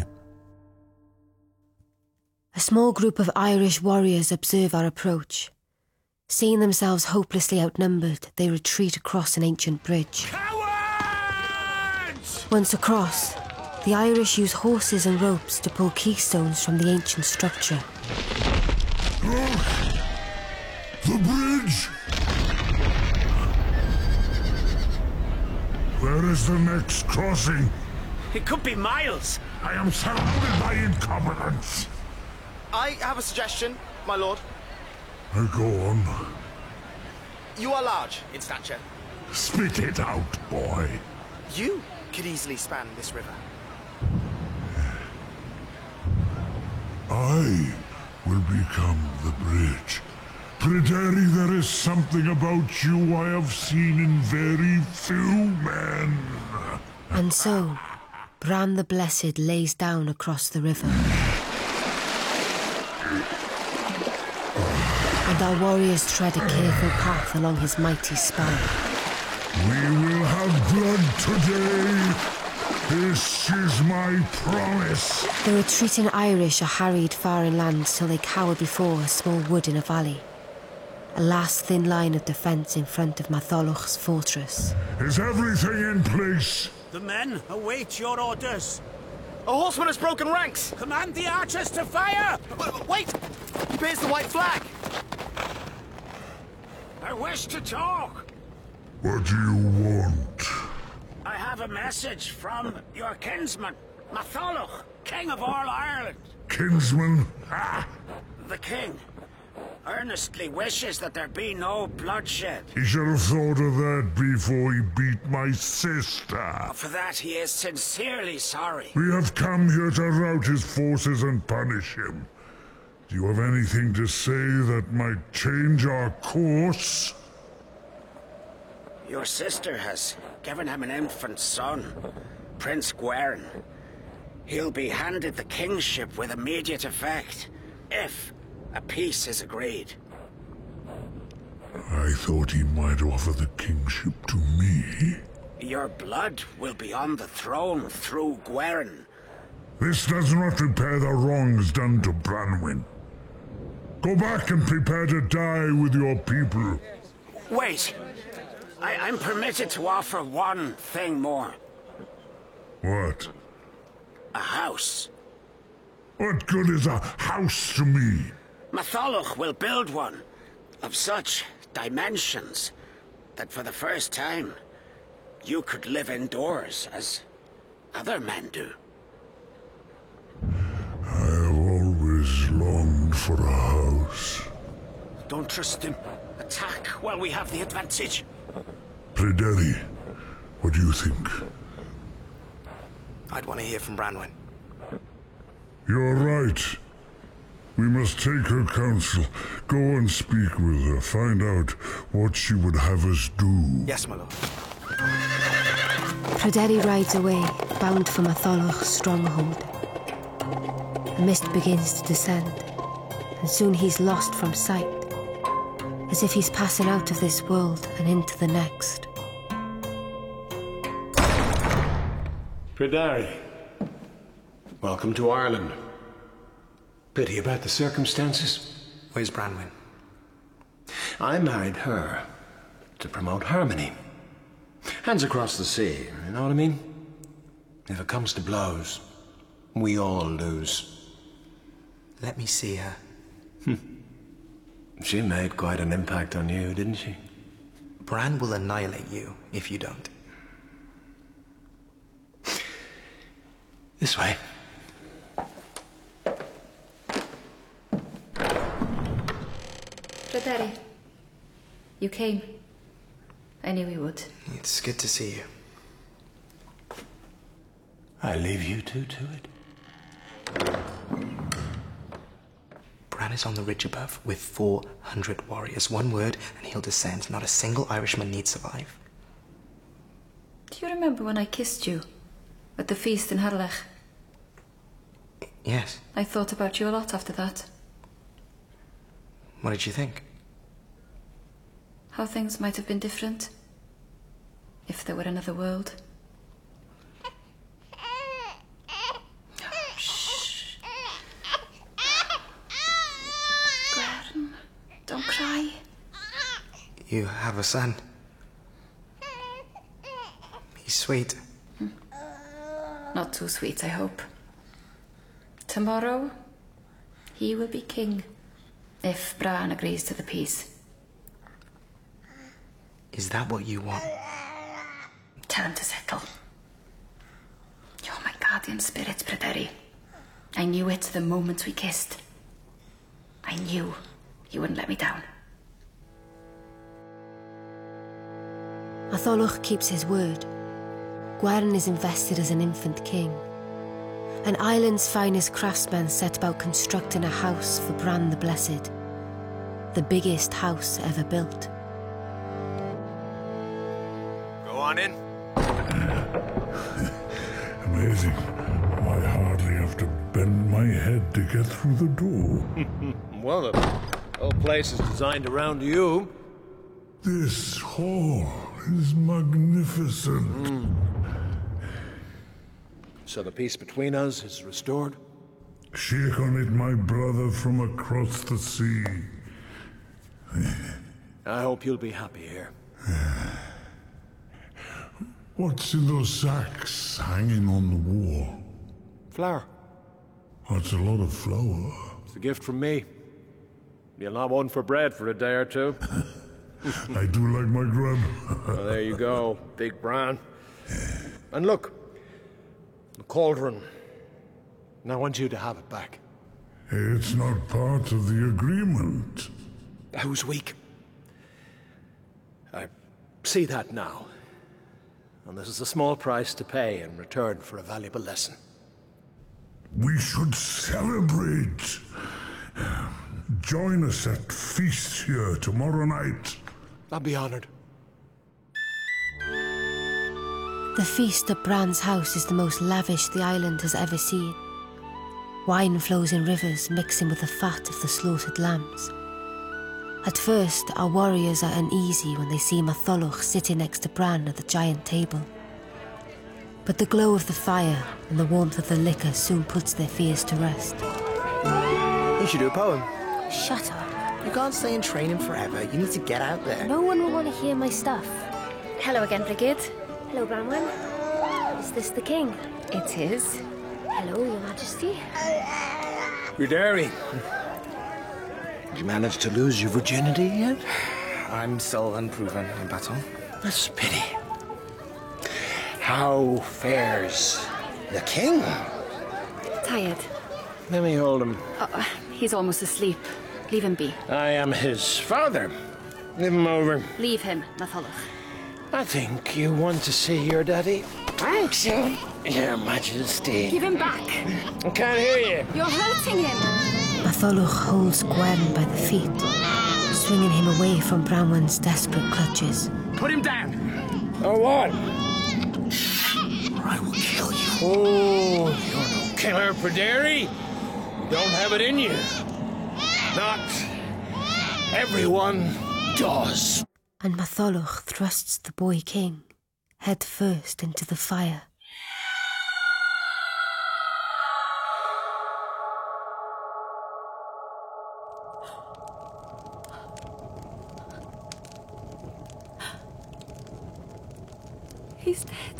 A small group of Irish warriors observe our approach. Seeing themselves hopelessly outnumbered, they retreat across an ancient bridge. Cowards! Once across, the Irish use horses and ropes to pull keystones from the ancient structure. Look! The bridge! Where is the next crossing? It could be miles. I am surrounded by incompetents. I have a suggestion, my lord. Go on. You are large in stature. Spit it out, boy. You could easily span this river. I will become the bridge. Pryderi, there is something about you I have seen in very few men. And so, Bran the Blessed lays down across the river. And our warriors tread a careful path along his mighty span. We will have blood today. This is my promise. The retreating Irish are harried far inland till they cower before a small wood in a valley. A last thin line of defence in front of Matholwch's fortress. Is everything in place? The men await your orders. A horseman has broken ranks. Command the archers to fire! Wait! He bears the white flag. I wish to talk. What do you want? I have a message from your kinsman, Matholwch, King of all Ireland. Kinsman? Ah! The king earnestly wishes that there be no bloodshed. He should have thought of that before he beat my sister. For that he is sincerely sorry. We have come here to rout his forces and punish him. Do you have anything to say that might change our course? Your sister has given him an infant son, Prince Gwern. He'll be handed the kingship with immediate effect, if a peace is agreed. I thought he might offer the kingship to me. Your blood will be on the throne through Gwern. This does not repair the wrongs done to Branwen. Go back and prepare to die with your people. Wait! I'm permitted to offer one thing more. What? A house. What good is a house to me? Matholwch will build one of such dimensions that for the first time you could live indoors as other men do. I have always longed for a house. Don't trust him. Attack while we have the advantage. Pryderi, what do you think? I'd want to hear from Branwen. You're right. We must take her counsel. Go and speak with her. Find out what she would have us do. Yes, my lord. Pryderi rides away, bound for Matholwch's stronghold. The mist begins to descend, and soon he's lost from sight, as if he's passing out of this world and into the next. Pryderi, welcome to Ireland. Pity about the circumstances. Where's Branwen? I married her to promote harmony. Hands across the sea, you know what I mean? If it comes to blows, we all lose. Let me see her. She made quite an impact on you, didn't she? Bran will annihilate you if you don't. This way. Pryderi, you came. I knew you would. It's good to see you. I leave you two to it. Bran is on the ridge above with 400 warriors. One word and he'll descend. Not a single Irishman need survive. Do you remember when I kissed you at the feast in Harlech? Yes. I thought about you a lot after that. What did you think? How things might have been different if there were another world. Shh. Gwern, don't cry. You have a son. He's sweet. Not too sweet, I hope. Tomorrow, he will be king, if Bran agrees to the peace. Is that what you want? Tell him to settle. You're my guardian spirit, Pryderi. I knew it the moment we kissed. I knew you wouldn't let me down. Atholwch keeps his word. Gwern is invested as an infant king. And Ireland's finest craftsmen set about constructing a house for Bran the Blessed. The biggest house ever built. Go on in. Amazing. I hardly have to bend my head to get through the door. Well, the whole place is designed around you. This hall is magnificent. So the peace between us is restored? Shake on it, my brother from across the sea. I hope you'll be happy here. What's in those sacks hanging on the wall? Flour. That's a lot of flour. It's a gift from me. You'll not want for bread for a day or two. I do like my grub. Well, there you go, Big Bran. And look, the cauldron. And I want you to have it back. It's not part of the agreement. Who's weak? I see that now. And this is a small price to pay in return for a valuable lesson. We should celebrate. Join us at feast here tomorrow night. I'll be honored. The feast at Bran's house is the most lavish the island has ever seen. Wine flows in rivers, mixing with the fat of the slaughtered lambs. At first, our warriors are uneasy when they see Atholwch sitting next to Bran at the giant table. But the glow of the fire and the warmth of the liquor soon puts their fears to rest. You should do a poem. Shut up. You can't stay in training forever. You need to get out there. No one will want to hear my stuff. Hello again, Brigid. Hello, Branwen. Is this the king? It is. Hello, Your Majesty. Pryderi. Did you manage to lose your virginity yet? I'm still unproven in battle. That's a pity. How fares the king? Tired. Let me hold him. He's almost asleep. Leave him be. I am his father. Give him over. Leave him, Atholwch. I think you want to see your daddy. Thanks, Your Majesty. Give him back. I can't hear you. You're hurting him. Atholwch holds Gwern by the feet, swinging him away from Branwen's desperate clutches. Put him down. Or what? Or I will kill you. Oh, you're no killer, Pryderi. You don't have it in you. Not everyone does. And Atholwch thrusts the boy king head first into the fire. He's dead.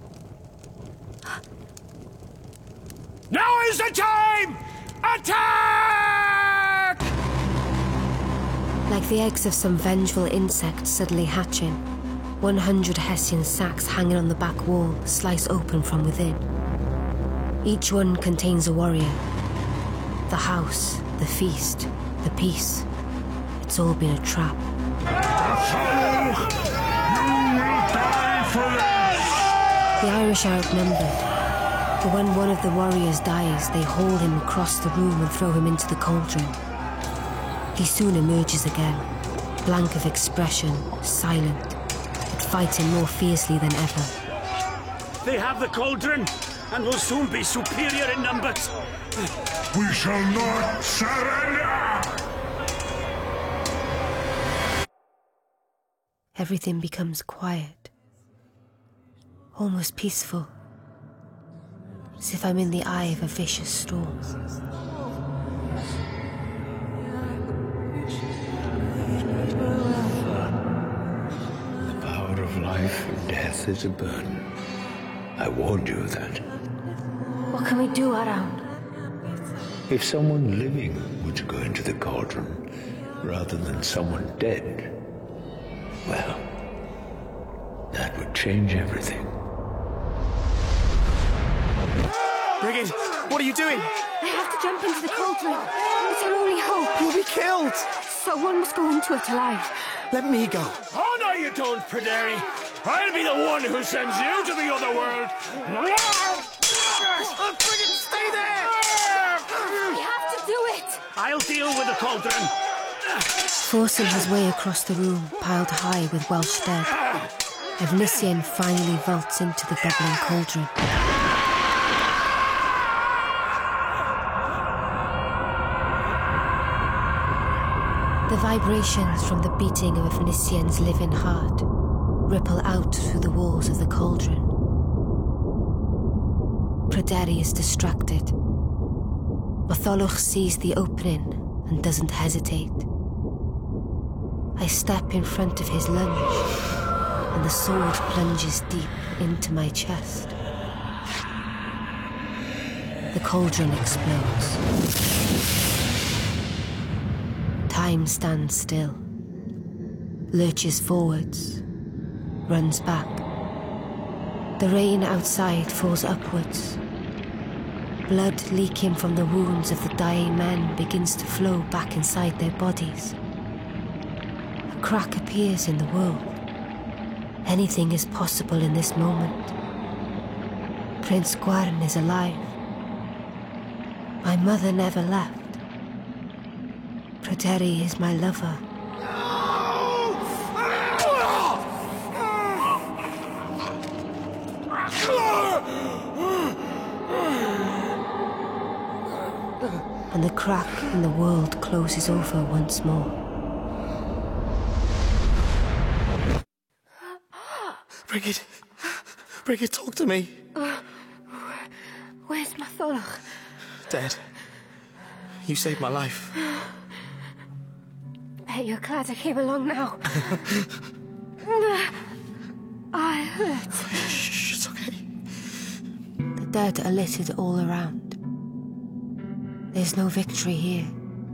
Now is the time! Attack! Like the eggs of some vengeful insect suddenly hatching, 100 Hessian sacks hanging on the back wall slice open from within. Each one contains a warrior. The house, the feast, the peace. It's all been a trap. The Irish are outnumbered. But when one of the warriors dies, they haul him across the room and throw him into the cauldron. He soon emerges again, blank of expression, silent, but fighting more fiercely than ever. They have the cauldron, and will soon be superior in numbers. We shall not surrender! Everything becomes quiet, almost peaceful, as if I'm in the eye of a vicious storm. The power of life and death is a burden. I warned you of that. What can we do, Araun? If someone living were to go into the cauldron, rather than someone dead, well, that would change everything. Brigid, what are you doing? I have to jump into the cauldron. It's our only hope. You'll be killed. Someone must go into it alive. Let me go. Oh, no, you don't, Pryderi. I'll be the one who sends you to the other world. Brigid, stay there! We have to do it! I'll deal with the cauldron. Forcing his way across the room piled high with Welsh dead, Efnisien finally vaults into the bubbling cauldron. The vibrations from the beating of Efnisien's living heart ripple out through the walls of the cauldron. Pryderi is distracted. Matholwch sees the opening and doesn't hesitate. I step in front of his lunge, and the sword plunges deep into my chest. The cauldron explodes. Time stands still, lurches forwards, runs back. The rain outside falls upwards. Blood leaking from the wounds of the dying men begins to flow back inside their bodies. A crack appears in the world. Anything is possible in this moment. Prince Gwern is alive. My mother never left. Pryderi is my lover. And the crack in the world closes over once more. Brigid, talk to me. Where's Matholwch? Dead. You saved my life. Bet you're glad I came along now. I hurt. Shh, it's okay. The dead are littered all around. There's no victory here.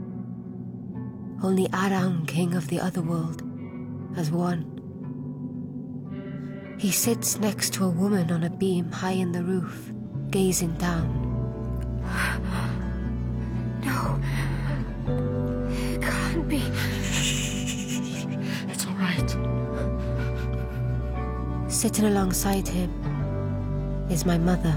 Only Araun, king of the otherworld, has won. He sits next to a woman on a beam high in the roof, gazing down. No. It can't be. It's all right. Sitting alongside him is my mother.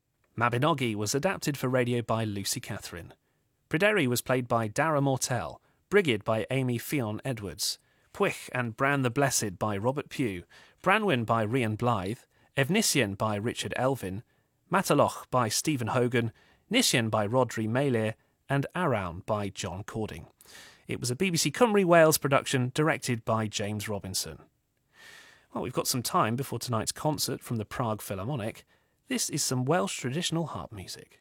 Mabinogi was adapted for radio by Lucy Catherine. Pryderi was played by Dara Mortell, Brigid by Amy Fionn Edwards, Pwych and Bran the Blessed by Robert Pugh, Branwen by Rian Blythe, Efnisien by Richard Elvin, Mataloch by Stephen Hogan, Nisien by Rodri Mailir, and Arawn by John Cording. It was a BBC Cymru Wales production directed by James Robinson. Well, we've got some time before tonight's concert from the Prague Philharmonic. This is some Welsh traditional harp music.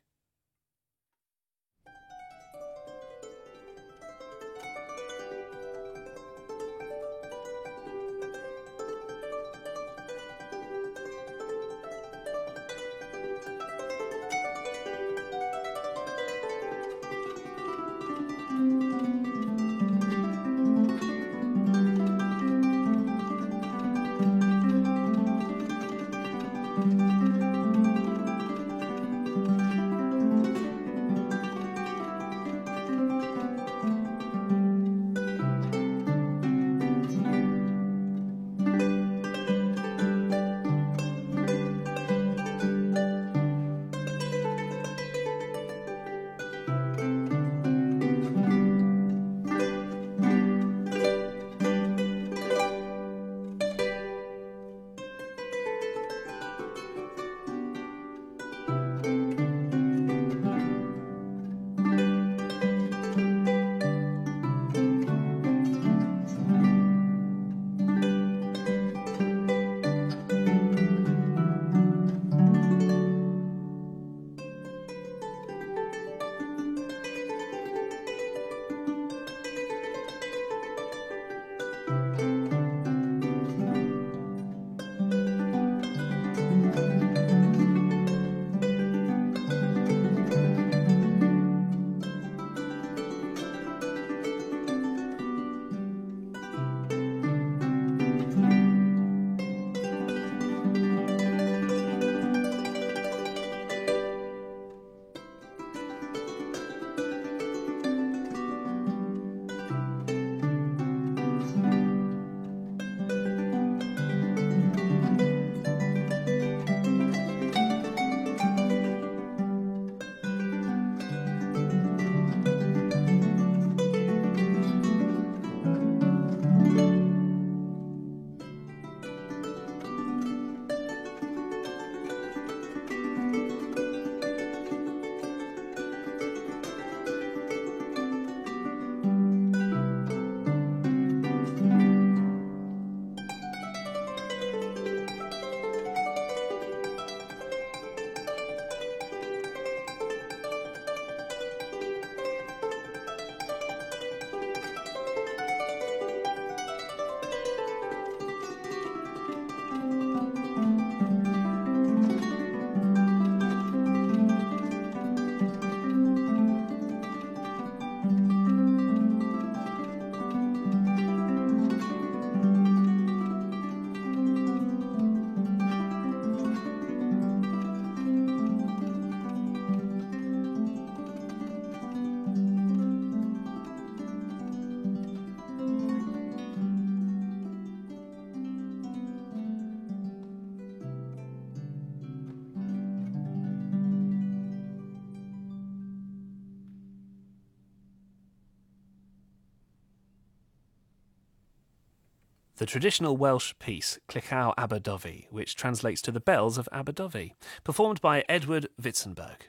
The traditional Welsh piece, Clychaw Aberdyfi, which translates to the Bells of Aberdyfi, performed by Edward Witzenberg.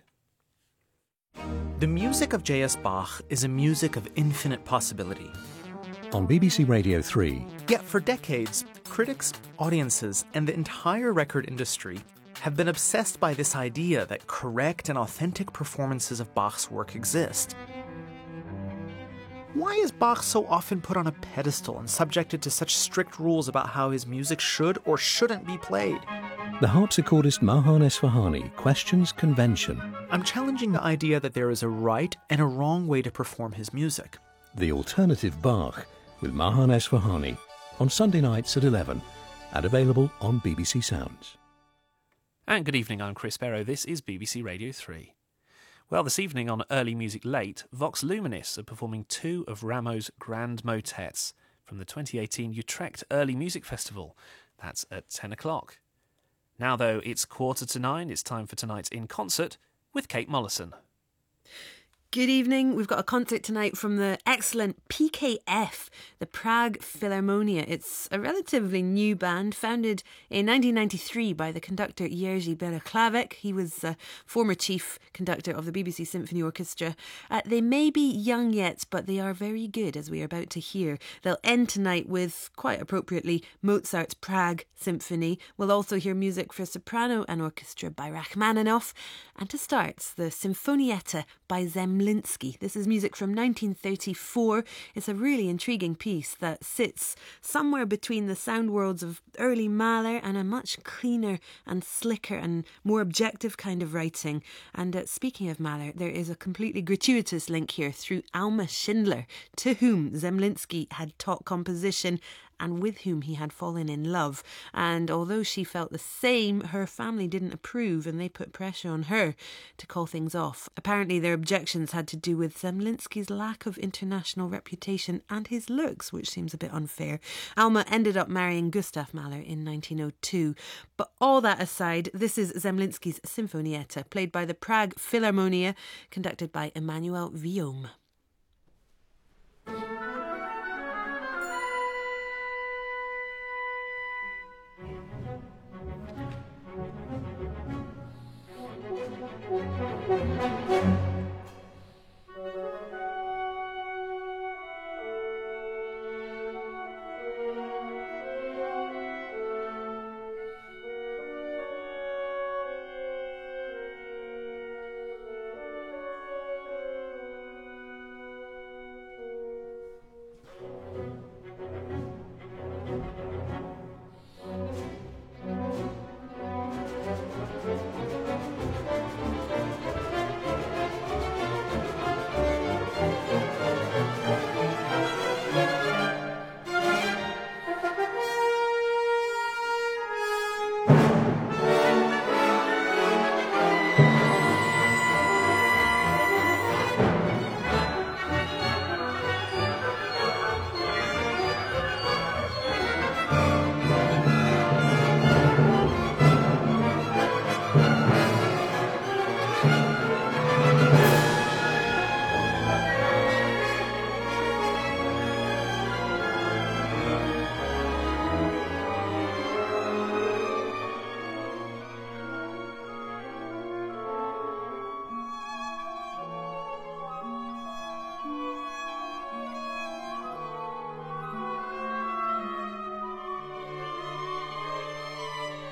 The music of J.S. Bach is a music of infinite possibility. On BBC Radio 3. Yet for decades, critics, audiences, and the entire record industry have been obsessed by this idea that correct and authentic performances of Bach's work exist. Why is Bach so often put on a pedestal and subjected to such strict rules about how his music should or shouldn't be played? The harpsichordist Mahan Esfahani questions convention. I'm challenging the idea that there is a right and a wrong way to perform his music. The Alternative Bach with Mahan Esfahani on Sunday nights at 11 and available on BBC Sounds. And good evening, I'm Chris Barrow. This is BBC Radio 3. Well, this evening on Early Music Late, Vox Luminis are performing two of Rameau's grand motets from the 2018 Utrecht Early Music Festival. That's at 10 o'clock. Now, though, it's 8:45, it's time for tonight's In Concert with Kate Mollison. Good evening. We've got a concert tonight from the excellent PKF, the Prague Philharmonia. It's a relatively new band, founded in 1993 by the conductor Jerzy Bereclavec. He was a former chief conductor of the BBC Symphony Orchestra. They may be young yet, but they are very good, as we are about to hear. They'll end tonight with, quite appropriately, Mozart's Prague Symphony. We'll also hear music for soprano and orchestra by Rachmaninoff. And to start, the Sinfonietta by Zemlinsky. This is music from 1934. It's a really intriguing piece that sits somewhere between the sound worlds of early Mahler and a much cleaner and slicker and more objective kind of writing. And speaking of Mahler, there is a completely gratuitous link here through Alma Schindler, to whom Zemlinsky had taught composition and with whom he had fallen in love. And although she felt the same, her family didn't approve and they put pressure on her to call things off. Apparently their objections had to do with Zemlinsky's lack of international reputation and his looks, which seems a bit unfair. Alma ended up marrying Gustav Mahler in 1902. But all that aside, this is Zemlinsky's Sinfonietta, played by the Prague Philharmonia, conducted by Emmanuel Villaume.